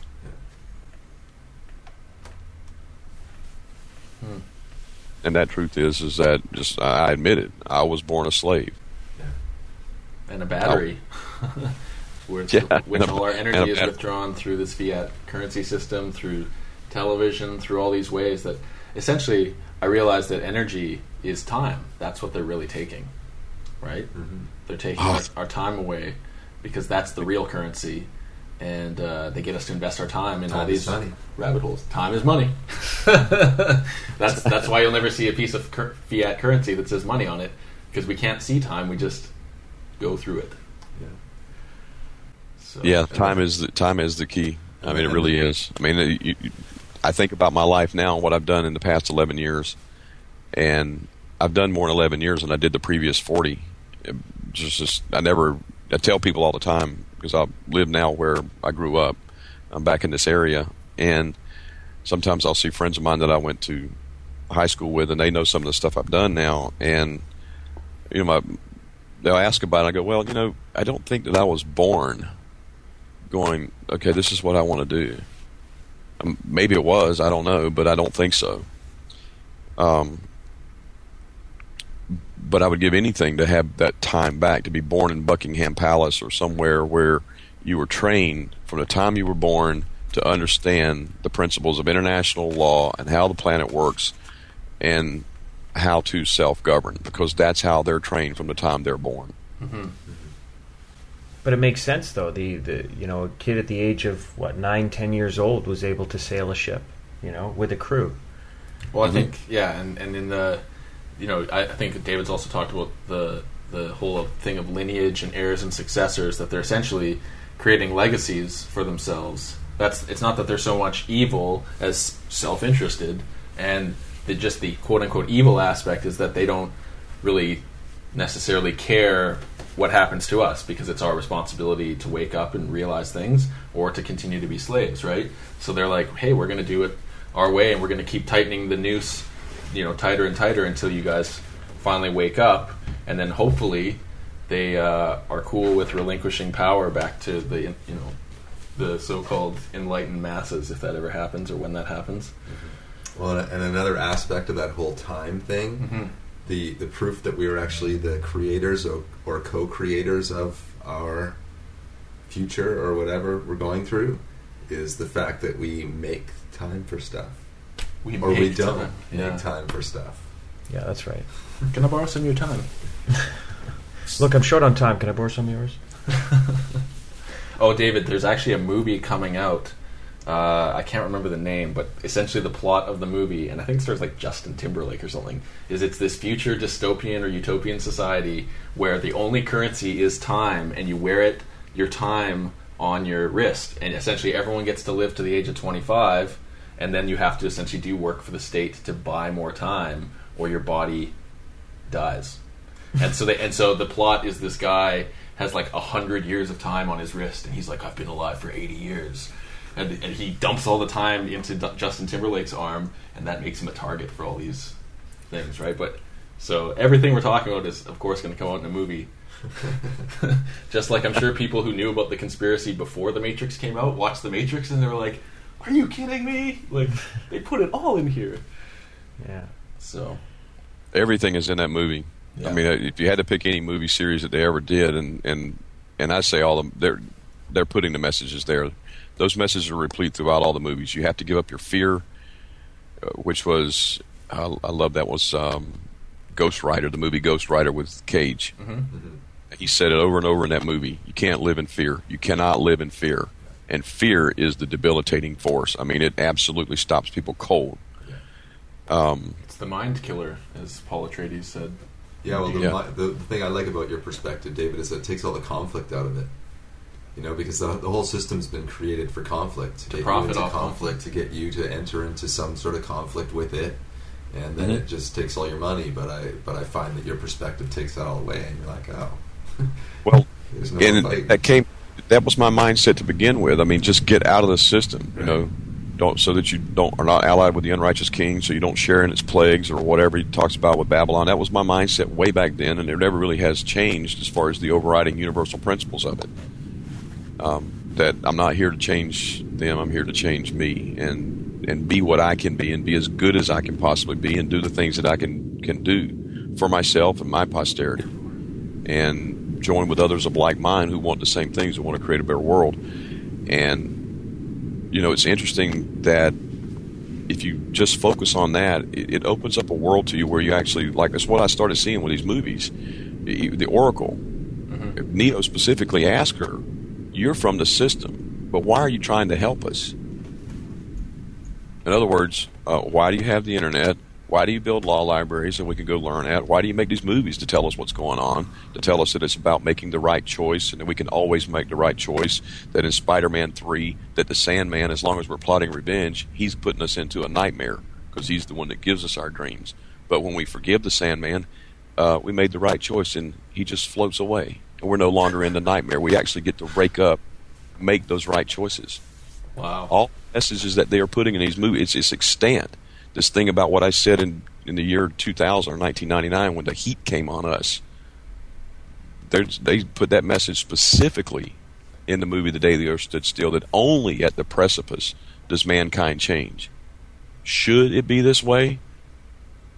And that truth is that I admit it, I was born a slave. And a battery. Which all our energy is withdrawn through this fiat currency system, through television, through all these ways that essentially I realized that energy is time. That's what they're really taking, right? Mm-hmm. They're taking our time away because that's the real currency, and they get us to invest our time in all these rabbit holes. Time is money. That's why you'll never see a piece of fiat currency that says money on it, because we can't see time. We just go through it. Yeah. So, time is the key. I mean, it really is. I mean, I think about my life now and what I've done in the past 11 years, and I've done more in 11 years than I did the previous 40. I tell people all the time, because I live now where I grew up. I'm back in this area, and sometimes I'll see friends of mine that I went to high school with, and they know some of the stuff I've done now, and they'll ask about it, and I go, well, I don't think that I was born going, okay, this is what I want to do. Maybe it was, I don't know, but I don't think so. But I would give anything to have that time back, to be born in Buckingham Palace or somewhere where you were trained from the time you were born to understand the principles of international law and how the planet works and how to self-govern, because that's how they're trained from the time they're born. Mm-hmm. But it makes sense, though. The a kid at the age of 9-10 years old was able to sail a ship, with a crew. Well, I think and in the, I think David's also talked about the whole thing of lineage and heirs and successors, that they're essentially creating legacies for themselves. It's not that they're so much evil as self-interested, and the quote-unquote evil aspect is that they don't really necessarily care what happens to us, because it's our responsibility to wake up and realize things, or to continue to be slaves, right? So they're like, hey, we're going to do it our way, and we're going to keep tightening the noose, tighter and tighter until you guys finally wake up, and then hopefully they are cool with relinquishing power back to the so-called enlightened masses, if that ever happens, or when that happens. Mm-hmm. Well, and another aspect of that whole time thing, mm-hmm. the proof that we were actually the creators or co-creators of our future or whatever we're going through, is the fact that we make time for stuff. We don't make time for stuff. Yeah, that's right. Can I borrow some of your time? Look, I'm short on time. Can I borrow some of yours? Oh, David, there's actually a movie coming out. I can't remember the name, but essentially the plot of the movie, and I think it stars like Justin Timberlake or something, is it's this future dystopian or utopian society where the only currency is time, and you wear your time on your wrist, and essentially everyone gets to live to the age of 25, and then you have to essentially do work for the state to buy more time, or your body dies. And so the plot is this guy has like 100 years of time on his wrist, and he's like, I've been alive for 80 years. And he dumps all the time into Justin Timberlake's arm, and that makes him a target for all these things, right? But so everything we're talking about is, of course, going to come out in a movie. Just like I'm sure people who knew about the conspiracy before The Matrix came out watched The Matrix, and they were like, are you kidding me? Like, they put it all in here. Yeah. So everything is in that movie. Yeah. I mean, if you had to pick any movie series that they ever did, and I say all of them, they're putting the messages there. Those messages are replete throughout all the movies. You have to give up your fear, which was, I love that was Ghost Rider, the movie Ghost Rider with Cage. Mm-hmm. Mm-hmm. He said it over and over in that movie. You can't live in fear. You cannot live in fear. And fear is the debilitating force. I mean, it absolutely stops people cold. Yeah. It's the mind killer, as Paul Atreides said. Yeah, well, the thing I like about your perspective, David, is that it takes all the conflict out of it. Because the whole system's been created for conflict, to get you into conflict, to get you to enter into some sort of conflict with it, and then it just takes all your money. But I find that your perspective takes that all away, and you're like, oh, well, there's no fight. That was my mindset to begin with. I mean, just get out of the system, don't, so that you are not allied with the unrighteous king, so you don't share in its plagues or whatever he talks about with Babylon. That was my mindset way back then, and it never really has changed as far as the overriding universal principles of it. That I'm not here to change them, I'm here to change me, and be what I can be, and be as good as I can possibly be, and do the things that I can do for myself and my posterity, and join with others of like mind who want the same things, who want to create a better world. And it's interesting that if you just focus on that, it opens up a world to you where you actually, like, that's what I started seeing with these movies. The Oracle, Neo specifically asked her, you're from the system, but why are you trying to help us? In other words, why do you have the internet? Why do you build law libraries that we can go learn at? Why do you make these movies to tell us what's going on, to tell us that it's about making the right choice and that we can always make the right choice, that in Spider-Man 3, that the Sandman, as long as we're plotting revenge, he's putting us into a nightmare because he's the one that gives us our dreams. But when we forgive the Sandman, we made the right choice and he just floats away. And we're no longer in the nightmare. We actually get to wake up, make those right choices. Wow. All messages that they are putting in these movies, it's extant. This thing about what I said in the year 2000 or 1999 when the heat came on us, they put that message specifically in the movie The Day the Earth Stood Still, that only at the precipice does mankind change. Should it be this way?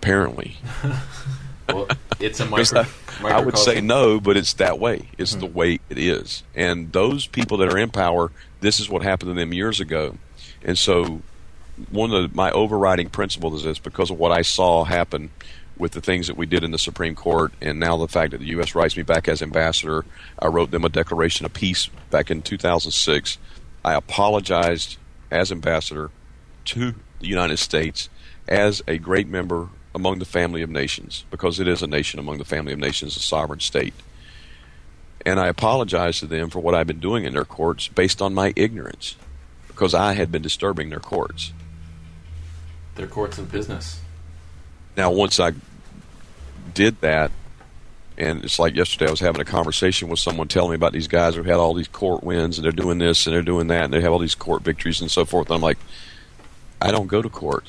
apparently. Well, it's a I would say no, but it's that way. It's the way it is. And those people that are in power, this is what happened to them years ago. And so one of my overriding principles is this, because of what I saw happen with the things that we did in the Supreme Court, and now the fact that the U.S. writes me back as ambassador. I wrote them a declaration of peace back in 2006. I apologized as ambassador to the United States as a great member among the family of nations, because it is a nation among the family of nations, a sovereign state. And I apologized to them for what I've been doing in their courts based on my ignorance, because I had been disturbing their courts. Their courts of business. Now, once I did that, and it's like yesterday I was having a conversation with someone telling me about these guys who had all these court wins, and they're doing this and they're doing that, and they have all these court victories and so forth. And I'm like, I don't go to court.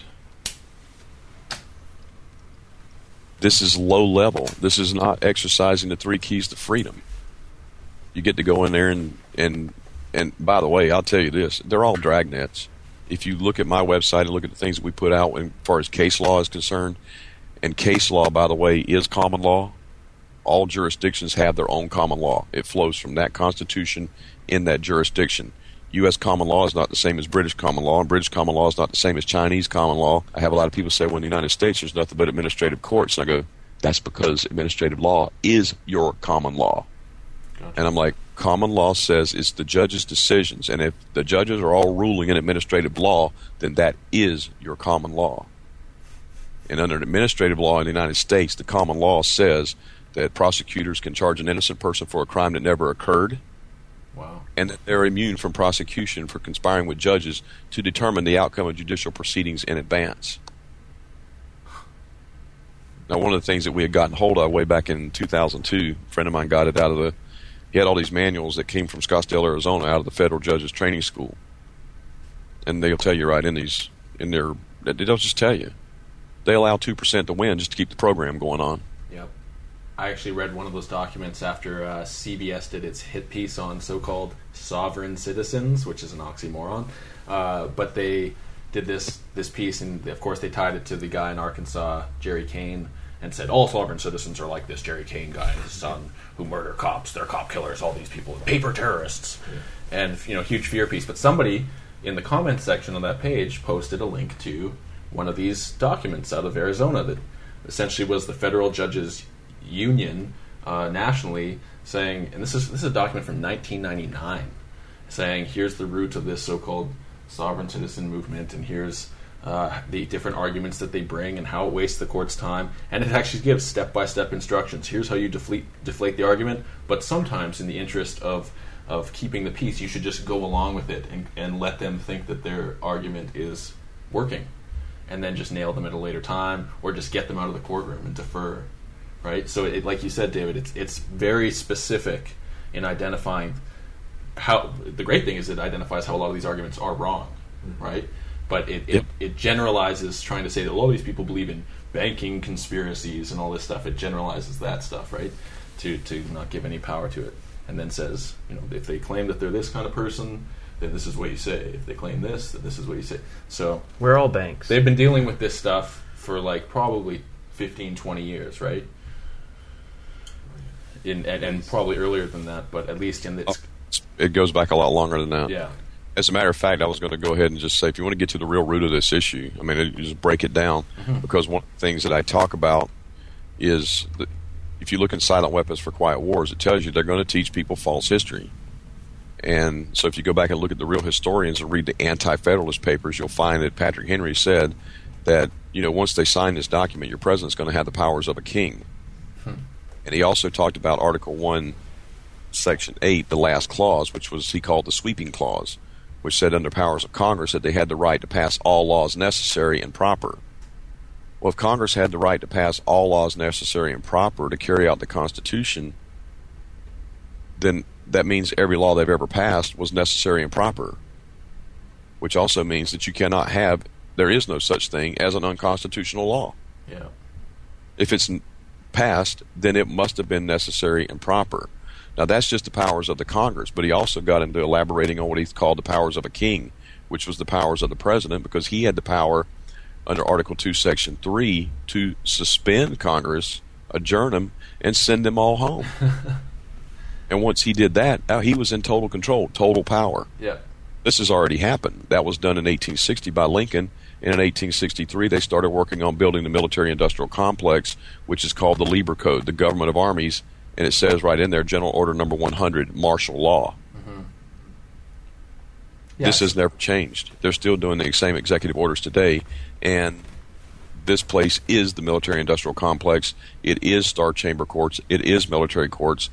This is low level. This is not exercising the 3 keys to freedom. You get to go in there and by the way, I'll tell you this, they're all dragnets. If you look at my website and look at the things that we put out as far as case law is concerned, and case law, by the way, is common law. All jurisdictions have their own common law. It flows from that constitution in that jurisdiction. U.S. common law is not the same as British common law, and British common law is not the same as Chinese common law. I have a lot of people say, well, in the United States, there's nothing but administrative courts. And I go, that's because administrative law is your common law. Gotcha. And I'm like, common law says it's the judge's decisions, and if the judges are all ruling in administrative law, then that is your common law. And under administrative law in the United States, the common law says that prosecutors can charge an innocent person for a crime that never occurred. Wow. And that they're immune from prosecution for conspiring with judges to determine the outcome of judicial proceedings in advance. Now, one of the things that we had gotten hold of way back in 2002, a friend of mine got it out of he had all these manuals that came from Scottsdale, Arizona, out of the Federal Judges Training School. And they'll tell you right they'll just tell you. They allow 2% to win just to keep the program going on. Yep. I actually read one of those documents after CBS did its hit piece on so-called sovereign citizens, which is an oxymoron. But they did this piece, and of course they tied it to the guy in Arkansas, Jerry Kane, and said all sovereign citizens are like this Jerry Kane guy and his son who murder cops. They're cop killers, all these people, paper terrorists. Yeah. And, huge fear piece. But somebody in the comments section of that page posted a link to one of these documents out of Arizona that essentially was the Federal Judges Union nationally saying, and this is a document from 1999, saying here's the root of this so-called sovereign citizen movement, and here's the different arguments that they bring and how it wastes the court's time. And it actually gives step-by-step instructions. Here's how you deflate the argument, but sometimes in the interest of keeping the peace, you should just go along with it and let them think that their argument is working, and then just nail them at a later time, or just get them out of the courtroom and defer, right? So like you said, David, it's very specific in identifying how. The great thing is it identifies how a lot of these arguments are wrong, right? But it generalizes, trying to say that a lot of these people believe in banking conspiracies and all this stuff. It generalizes that stuff, right, to not give any power to it, and then says, if they claim that they're this kind of person, then this is what you say. If they claim this, then this is what you say. So we're all banks. They've been dealing with this stuff for probably 15, 20 years, right? And probably earlier than that, but at least in this. It goes back a lot longer than that. Yeah. As a matter of fact, I was going to go ahead and just say, if you want to get to the real root of this issue, just break it down, because one of the things that I talk about is that if you look in Silent Weapons for Quiet Wars, it tells you they're going to teach people false history. And so if you go back and look at the real historians and read the anti-federalist papers, you'll find that Patrick Henry said that, once they sign this document, your president's going to have the powers of a king. And he also talked about Article 1, Section 8, the last clause, which he called the sweeping clause, which said under powers of Congress that they had the right to pass all laws necessary and proper. Well, if Congress had the right to pass all laws necessary and proper to carry out the Constitution, then that means every law they've ever passed was necessary and proper, which also means that there is no such thing as an unconstitutional law. Yeah. If it's passed, then it must have been necessary and proper. Now, that's just the powers of the Congress, but he also got into elaborating on what he called the powers of a king, which was the powers of the president, because he had the power under Article 2, Section 3 to suspend Congress, adjourn them, and send them all home. And once he did that, he was in total control, total power. Yeah. This has already happened. That was done in 1860 by Lincoln, and in 1863 they started working on building the military-industrial complex, which is called the Lieber Code, the Government of Armies, and it says right in there, General Order Number 100, martial law. Mm-hmm. Yes. This has never changed. They're still doing the same executive orders today, and this place is the military-industrial complex. It is Star Chamber courts. It is military courts.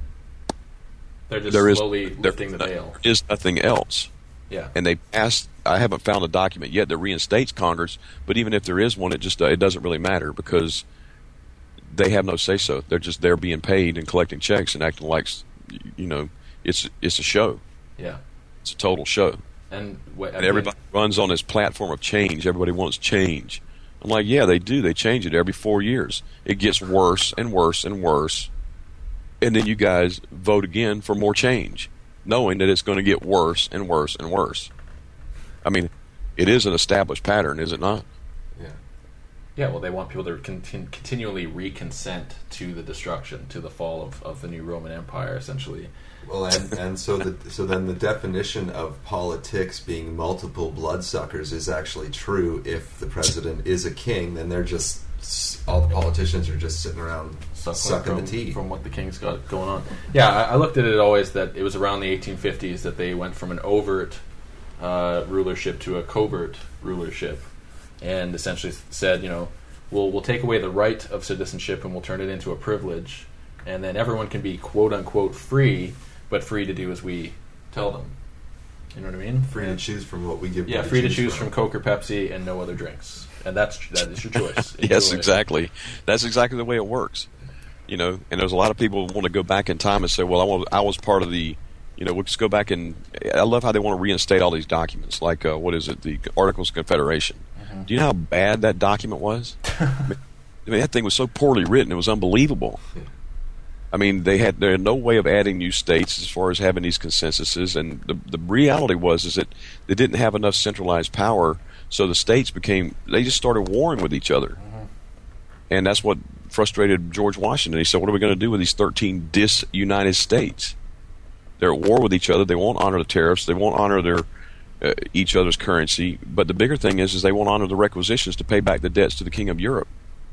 They're just slowly lifting the veil. There is nothing else. Yeah. And they passed. I haven't found a document yet that reinstates Congress, but even if there is one, it doesn't really matter because they have no say so. They're just there being paid and collecting checks and acting like, it's a show. Yeah. It's a total show. And everybody runs on this platform of change. Everybody wants change. I'm like, yeah, they do. They change it every 4 years. It gets worse and worse and worse. And then you guys vote again for more change, knowing that it's going to get worse and worse and worse. I mean, it is an established pattern, is it not? Yeah. Yeah, well, they want people to continually reconsent to the destruction, to the fall of the new Roman Empire, essentially. Well, and so then the definition of politics being multiple bloodsuckers is actually true. If the president is a king, then they're just all the politicians are just sitting around sucking the tea from what the king's got going on. Yeah, I looked at it always that it was around the 1850s that they went from an overt rulership to a covert rulership, and essentially said, we'll take away the right of citizenship and we'll turn it into a privilege, and then everyone can be quote unquote free, but free to do as we tell them. You know what I mean? Free to choose from what we give. Yeah, free to choose from Coke or Pepsi and no other drinks. And that is your choice. Yes, exactly. That's exactly the way it works. And there's a lot of people who want to go back in time and say, well, I was part of the, we'll just go back and I love how they want to reinstate all these documents, like, the Articles of Confederation. Mm-hmm. Do you know how bad that document was? That thing was so poorly written, it was unbelievable. I mean, they had no way of adding new states as far as having these consensuses, and the reality is that they didn't have enough centralized power, so the states they just started warring with each other. Mm-hmm. And that's what frustrated George Washington. He said, what are we going to do with these 13 disunited states? They're at war with each other. They won't honor the tariffs. They won't honor their each other's currency. But the bigger thing is they won't honor the requisitions to pay back the debts to the kings of Europe,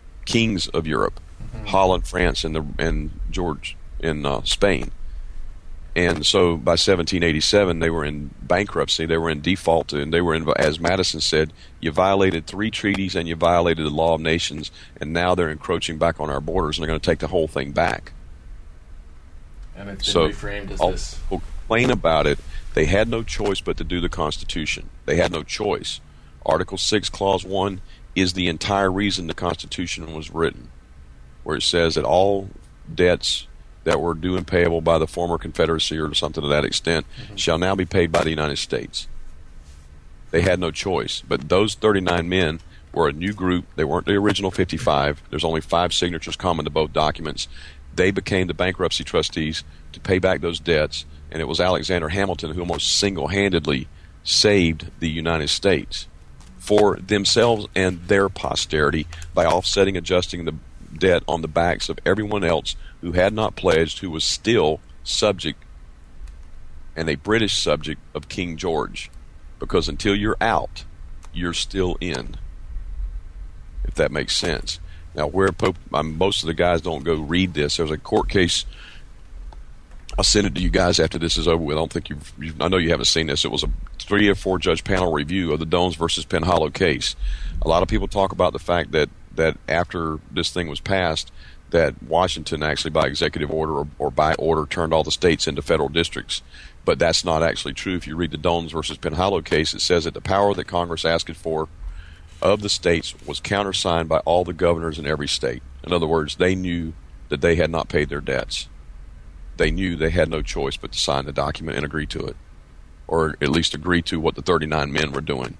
mm-hmm. Holland, France, and George in Spain. And so by 1787, they were in bankruptcy. They were in default, and they were in, as Madison said, you violated 3 treaties and you violated the law of nations, and now they're encroaching back on our borders, and they're going to take the whole thing back. And it's been reframed as this. People complain about it. They had no choice but to do the Constitution. They had no choice. Article 6, Clause 1 is the entire reason the Constitution was written, where it says that all debts that were due and payable by the former Confederacy or something to that extent mm-hmm. shall now be paid by the United States. They had no choice. But those 39 men were a new group. They weren't the original 55. There's only 5 signatures common to both documents. They became the bankruptcy trustees to pay back those debts, and it was Alexander Hamilton who almost single-handedly saved the United States for themselves and their posterity by offsetting, adjusting the debt on the backs of everyone else who had not pledged, who was still subject, and a British subject of King George. Because until you're out, you're still in. If that makes sense. Now, most of the guys don't go read this. There's a court case. I'll send it to you guys after this is over with. I don't think I know you haven't seen this. It was a 3 or 4 judge panel review of the Dones versus Penhallow case. A lot of people talk about the fact that after this thing was passed, that Washington actually by executive order or by order turned all the states into federal districts. But that's not actually true. If you read the Dones versus Penhallow case, it says that the power that Congress asked for of the states was countersigned by all the governors in every state. In other words, they knew that they had not paid their debts. They knew they had no choice but to sign the document and agree to it, or at least agree to what the 39 men were doing.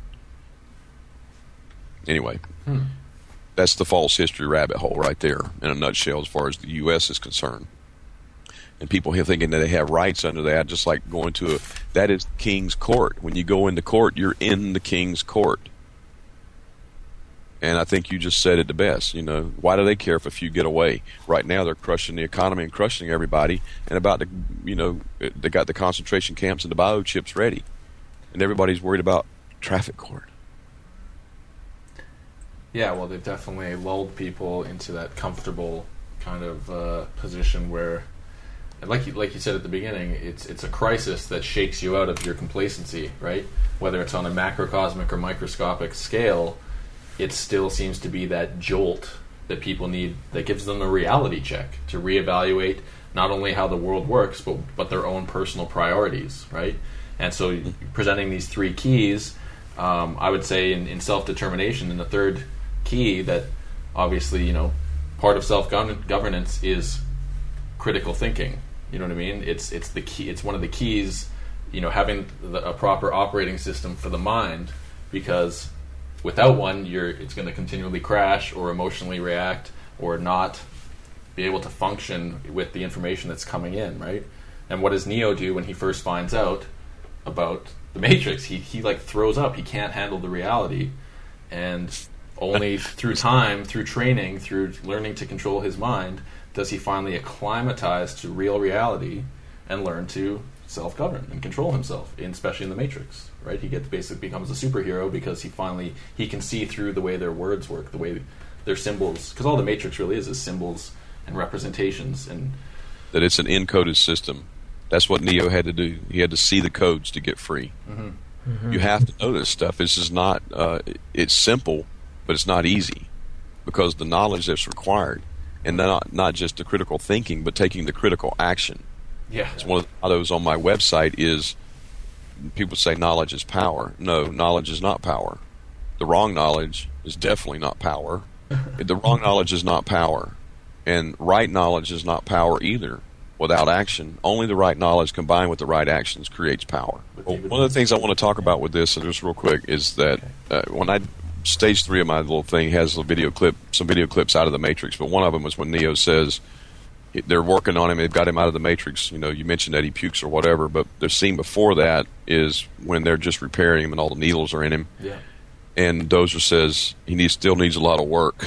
Anyway, that's the false history rabbit hole right there in a nutshell as far as the U.S. is concerned. And people here thinking that they have rights under that, just like going to that is the king's court. When you go into court, you're in the king's court. And I think you just said it the best. Why do they care if a few get away? Right now, they're crushing the economy and crushing everybody, and about to, they got the concentration camps and the biochips ready, and everybody's worried about traffic court. Yeah, well, they've definitely lulled people into that comfortable kind of position where, like you said at the beginning, it's a crisis that shakes you out of your complacency, right? Whether it's on a macrocosmic or microscopic scale, it still seems to be that jolt that people need, that gives them a reality check to reevaluate not only how the world works, but their own personal priorities, right? And so presenting these three keys, I would say in self-determination, and the third key that obviously, part of self-governance is critical thinking. You know what I mean? It's the key. It's one of the keys, having a proper operating system for the mind, because without one, it's going to continually crash or emotionally react or not be able to function with the information that's coming in, right? And what does Neo do when he first finds out about the Matrix? He like throws up. He can't handle the reality, and only through time, through training, through learning to control his mind, does he finally acclimatize to real reality and learn to self-govern and control himself, especially in the Matrix, right? He basically becomes a superhero because he can see through the way their words work, the way their symbols, because all the Matrix really is symbols and representations, and that it's an encoded system. That's what Neo had to do. He had to see the codes to get free. Mm-hmm. Mm-hmm. You have to know this stuff. This is not. It's simple, but it's not easy, because the knowledge that's required, and not just the critical thinking, but taking the critical action. Yeah. It's one of the mottos on my website is, people say knowledge is power. No, knowledge is not power. The wrong knowledge is definitely not power. The wrong knowledge is not power. And right knowledge is not power either. Without action, only the right knowledge combined with the right actions creates power. Well, one of the things I want to talk about with this, and just real quick, is that when stage 3 of my little thing has some video clips out of the Matrix, but one of them was when Neo says they're working on him, they've got him out of the Matrix. You mentioned that he pukes or whatever, but the scene before that is when they're just repairing him and all the needles are in him. Yeah. And Dozer says he still needs a lot of work.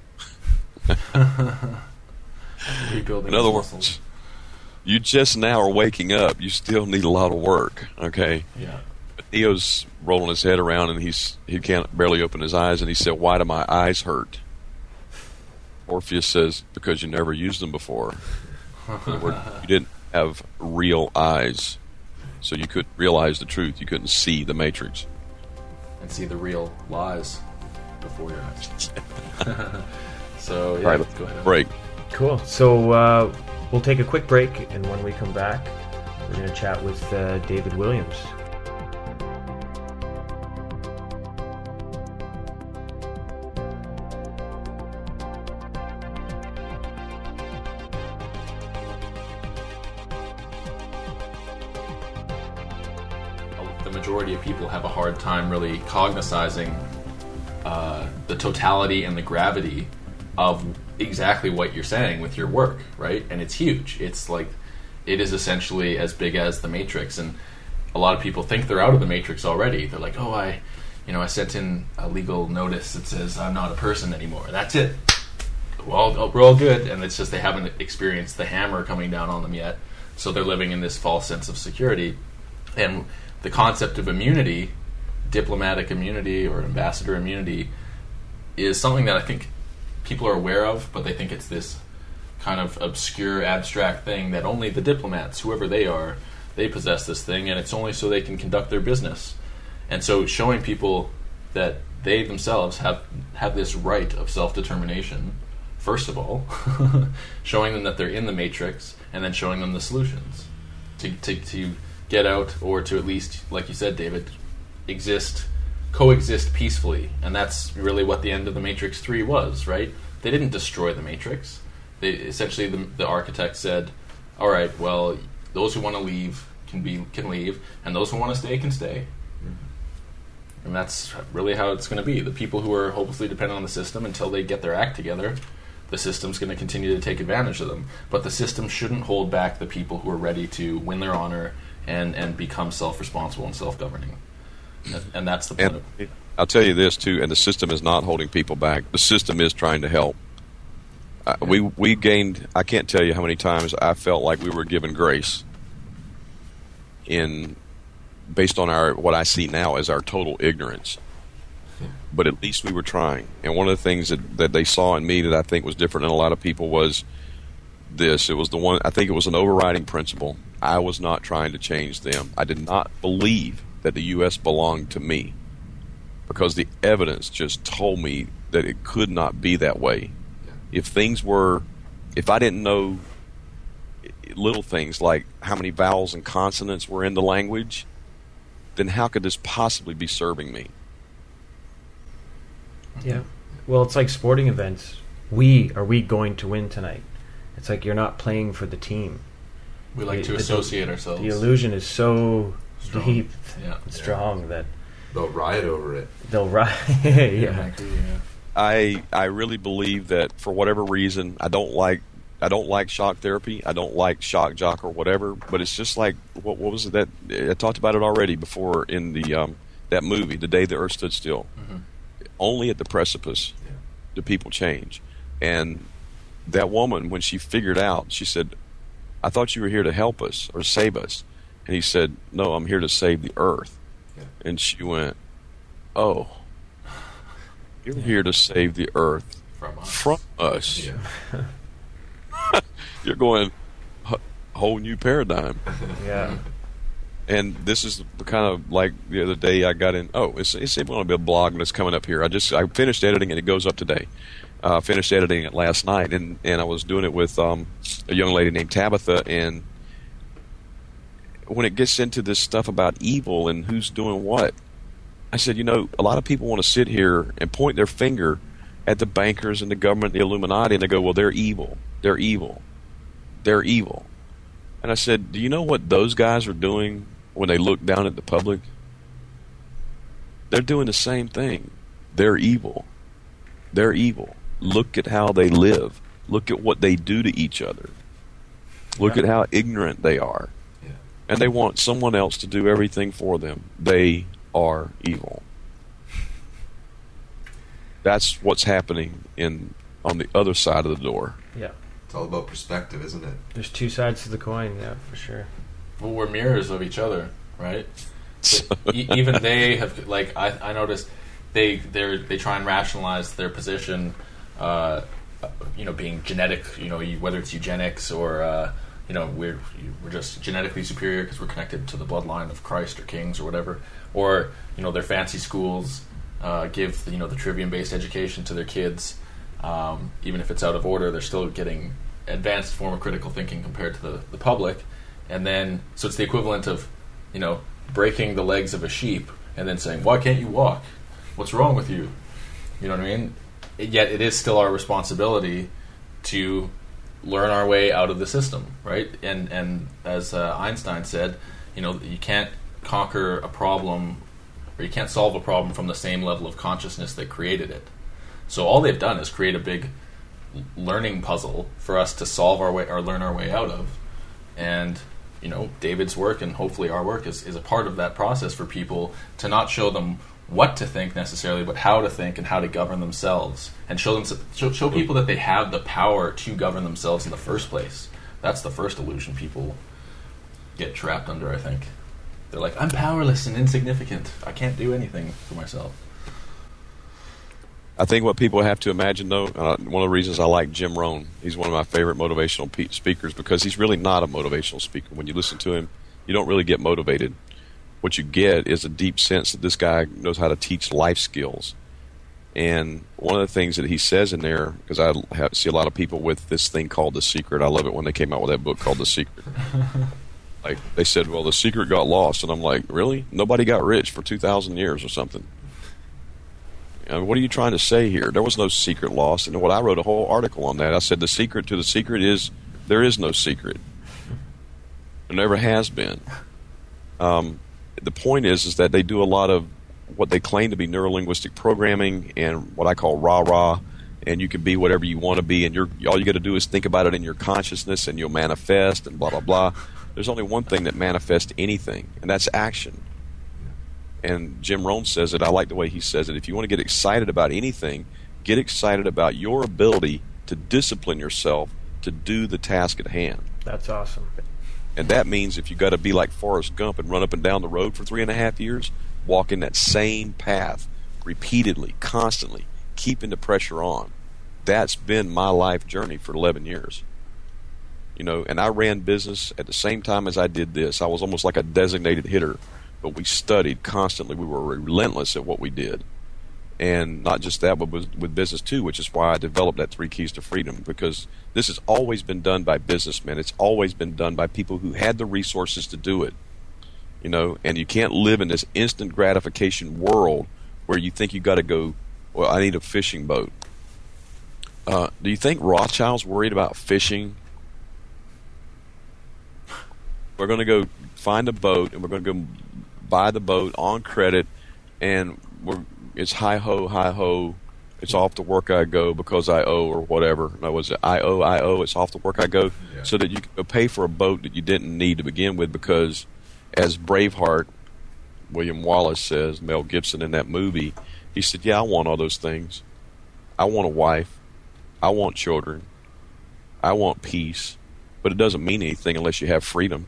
Rebuilding. In other words, you just now are waking up. You still need a lot of work. Okay. Yeah. But Neo's rolling his head around and he can't barely open his eyes, and he said, "Why do my eyes hurt?" Orpheus says, "Because you never used them before. In other words, you didn't have real eyes, so you couldn't realize the truth. You couldn't see the Matrix and see the real lies before your eyes." So yeah, all right, let's go ahead. Break. Cool. So we'll take a quick break, and when we come back, we're going to chat with David Williams. The majority of people have a hard time really cognizing the totality and the gravity of exactly what you're saying with your work, right? And it's huge. It's like, it is essentially as big as the Matrix, and a lot of people think they're out of the Matrix already. They're like, I sent in a legal notice that says I'm not a person anymore. That's it. We're all good, and it's just they haven't experienced the hammer coming down on them yet, so they're living in this false sense of security. And the concept of immunity, diplomatic immunity or ambassador immunity, is something that I think people are aware of, but they think it's this kind of obscure, abstract thing that only the diplomats, whoever they are, they possess this thing, and it's only so they can conduct their business. And so showing people that they themselves have this right of self-determination, first of all, showing them that they're in the Matrix, and then showing them the solutions to get out, or to at least, like you said, David, coexist peacefully. And that's really what the end of the Matrix 3 was, right? They didn't destroy the Matrix. They essentially, the architect said, all right, well, those who want to leave can leave, and those who want to stay can stay. Mm-hmm. And that's really how it's going to be. The people who are hopelessly dependent on the system, until they get their act together, the system's going to continue to take advantage of them. But the system shouldn't hold back the people who are ready to win their honor and become self-responsible and self-governing. And that's the point. I'll tell you this too, and the system is not holding people back. The system is trying to help. We gained. I can't tell you how many times I felt like we were given grace based on what I see now as our total ignorance. But at least we were trying. And one of the things that they saw in me that I think was different than a lot of people was this. It was I think it was an overriding principle. I was not trying to change them. I did not believe that the U.S. belonged to me, because the evidence just told me that it could not be that way. If I didn't know little things like how many vowels and consonants were in the language, then how could this possibly be serving me? Yeah. Well, it's like sporting events. Are we going to win tonight? It's like you're not playing for the team. We like to associate ourselves. The illusion is so strong. Deep and strong that they'll riot over it. They'll riot. Yeah. I really believe that for whatever reason, I don't like shock therapy. I don't like shock jock or whatever. But it's just like what was it that I talked about it already before in the that movie, The Day the Earth Stood Still. Mm-hmm. Only at the precipice do people change. And that woman, when she figured out, she said, "I thought you were here to help us or save us." And he said, "No, I'm here to save the earth." Yeah. And she went, "Oh, you're here to save the earth from us." Yeah. You're going whole new paradigm. Yeah. And this is the kind of like the other day I got in. Oh, it's going to be a blog that's coming up here. I finished editing it. It goes up today. Finished editing it last night, and I was doing it with a young lady named Tabitha. And when it gets into this stuff about evil and who's doing what, I said, a lot of people want to sit here and point their finger at the bankers and the government, the Illuminati, and they go, "Well, they're evil. They're evil. They're evil." And I said, do you know what those guys are doing when they look down at the public? They're doing the same thing. They're evil. They're evil. Look at how they live. Look at what they do to each other. Look at how ignorant they are. Yeah. And they want someone else to do everything for them. They are evil. That's what's happening on the other side of the door. Yeah. It's all about perspective, isn't it? There's two sides to the coin, yeah, for sure. Well, we're mirrors of each other, right? Even they have, like, I noticed they try and rationalize their position, being genetic, whether it's eugenics or we're just genetically superior because we're connected to the bloodline of Christ or kings or whatever, or their fancy schools give the trivium-based education to their kids. Even if it's out of order, they're still getting advanced form of critical thinking compared to the public. And then, so it's the equivalent of, breaking the legs of a sheep and then saying, "Why can't you walk? What's wrong with you?" You know what I mean? Yet it is still our responsibility to learn our way out of the system, right? And as Einstein said, you can't conquer a problem, or you can't solve a problem from the same level of consciousness that created it. So all they've done is create a big learning puzzle for us to solve our way or learn our way out of. And David's work and hopefully our work is a part of that process for people to not show them what to think necessarily, but how to think and how to govern themselves, and show people that they have the power to govern themselves in the first place. That's the first illusion people get trapped under, I think. They're like, "I'm powerless and insignificant. I can't do anything for myself." I think what people have to imagine, though, one of the reasons I like Jim Rohn, he's one of my favorite motivational speakers, because he's really not a motivational speaker. When you listen to him, you don't really get motivated. What you get is a deep sense that this guy knows how to teach life skills. And one of the things that he says in there, because I see a lot of people with this thing called The Secret. I love it when they came out with that book called The Secret. Like, they said, well, The Secret got lost. And I'm like, really? Nobody got rich for 2,000 years or something. What are you trying to say here? There was no secret lost. And I wrote a whole article on that. I said the secret to the secret is there is no secret. There never has been. The point is that they do a lot of what they claim to be neurolinguistic programming and what I call rah-rah, and you can be whatever you want to be, and all you got to do is think about it in your consciousness, and you'll manifest, and blah, blah, blah. There's only one thing that manifests anything, and that's action. And Jim Rohn says it. I like the way he says it. If you want to get excited about anything, get excited about your ability to discipline yourself to do the task at hand. That's awesome. And that means if you got to be like Forrest Gump and run up and down the road for 3.5 years, walking that same path repeatedly, constantly, keeping the pressure on. That's been my life journey for 11 years. And I ran business at the same time as I did this. I was almost like a designated hitter, but we studied constantly. We were relentless at what we did. And not just that, but with business too, which is why I developed that 3 Keys to Freedom, because this has always been done by businessmen. It's always been done by people who had the resources to do it. And you can't live in this instant gratification world where you think you got to go, well, I need a fishing boat. Do you think Rothschild's worried about fishing? We're going to go find a boat, and we're going to go buy the boat on credit, and it's hi-ho, it's off to work I go because I owe, or whatever. No, was it I owe, it's off to work I go, so that you can go pay for a boat that you didn't need to begin with, because as Braveheart, William Wallace says, Mel Gibson in that movie, he said, yeah, I want all those things. I want a wife. I want children. I want peace. But it doesn't mean anything unless you have freedom.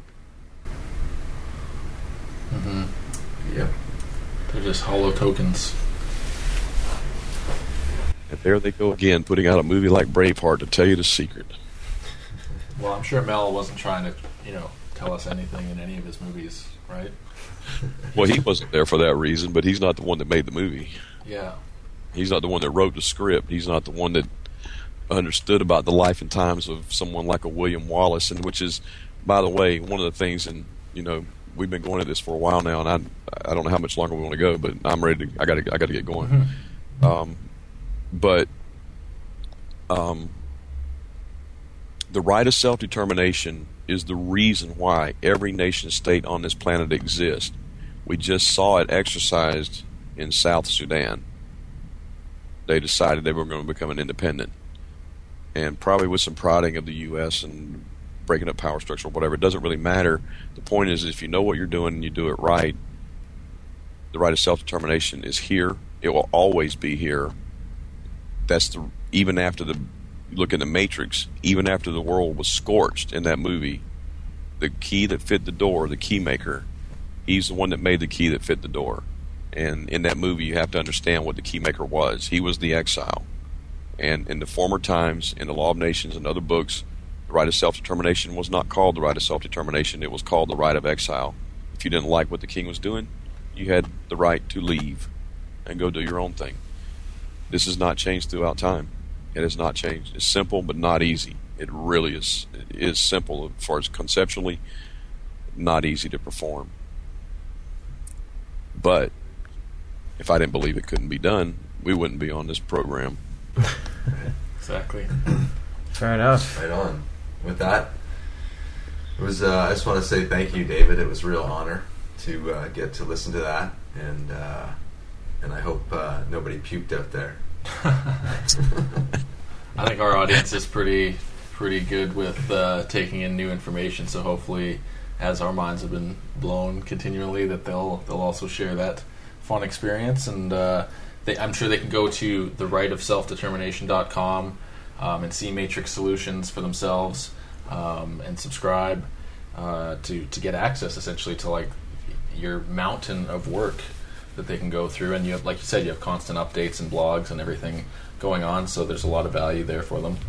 Mm-hmm. Yep. They're just hollow tokens. And there they go again, putting out a movie like Braveheart to tell you the secret. Well, I'm sure Mel wasn't trying to, tell us anything in any of his movies, right? Well, he wasn't there for that reason, but he's not the one that made the movie. Yeah. He's not the one that wrote the script. He's not the one that understood about the life and times of someone like a William Wallace, and which is, by the way, one of the things, and we've been going at this for a while now, and I don't know how much longer we want to go, but I'm ready to. I got to get going. Mm-hmm. The right of self-determination is the reason why every nation state on this planet exists. We just saw it exercised in South Sudan. They decided they were going to become an independent, and probably with some prodding of the U.S. and breaking up power structure or whatever, it doesn't really matter. The point is, if you know what you're doing and you do it right, the right of self-determination is here. It will always be here. Even after look at the Matrix, even after the world was scorched in that movie, the key that fit the door, the key maker, he's the one that made the key that fit the door. And in that movie, you have to understand what the key maker was. He was the exile. And in the former times, in the Law of Nations and other books, the right of self-determination was not called the right of self-determination. It was called the right of exile. If you didn't like what the king was doing, you had the right to leave and go do your own thing. This has not changed throughout time. It has not changed. It's simple, but not easy. It really is. It is simple as far as conceptually, not easy to perform. But if I didn't believe it couldn't be done, we wouldn't be on this program. Exactly. Fair enough. Right on. With that, it was. I just want to say thank you, David. It was a real honor to get to listen to that, and I hope nobody puked out there. I think our audience is pretty good with taking in new information. So hopefully, as our minds have been blown continually, that they'll also share that fun experience. And I'm sure they can go to therightofselfdetermination.com and see Matrix Solutions for themselves and subscribe to get access essentially to like your mountain of work that they can go through. And you have, like you said, you have constant updates and blogs and everything going on, so there's a lot of value there for them.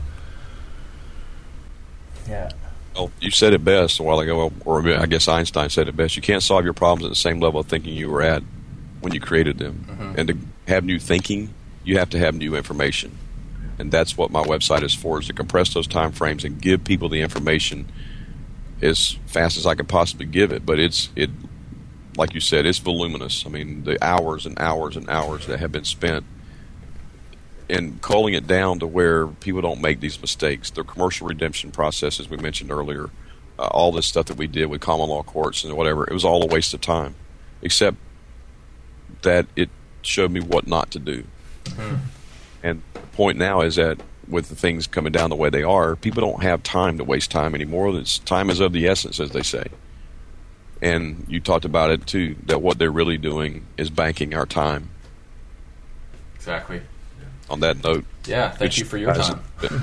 Yeah. Well, you said it best a while ago, or I guess Einstein said it best. You can't solve your problems at the same level of thinking you were at when you created them. Mm-hmm. And to have new thinking, you have to have new information. And that's what my website is for, is to compress those time frames and give people the information as fast as I can possibly give it. But it like you said, it's voluminous. I mean, the hours and hours and hours that have been spent in culling it down to where people don't make these mistakes. The commercial redemption process, as we mentioned earlier, all this stuff that we did with common law courts and whatever, it was all a waste of time, except that it showed me what not to do. Mm-hmm. And the point now is that with the things coming down the way they are, people don't have time to waste time anymore. Time is of the essence, as they say. And you talked about it too, that what they're really doing is banking our time. Exactly. On that note, thank you for your time.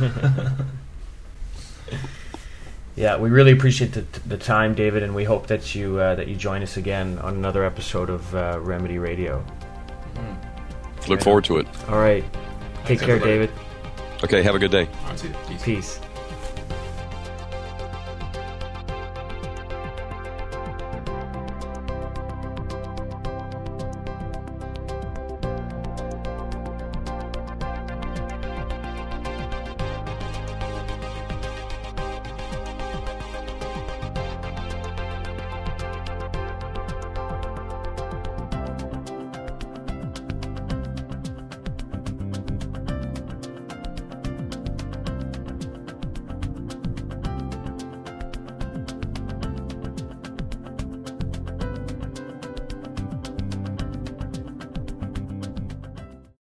Yeah, we really appreciate the time, David, and we hope that you join us again on another episode of Remedy Radio. Look forward to it. All right. Take care, everybody. David. Okay, have a good day. Peace. Peace.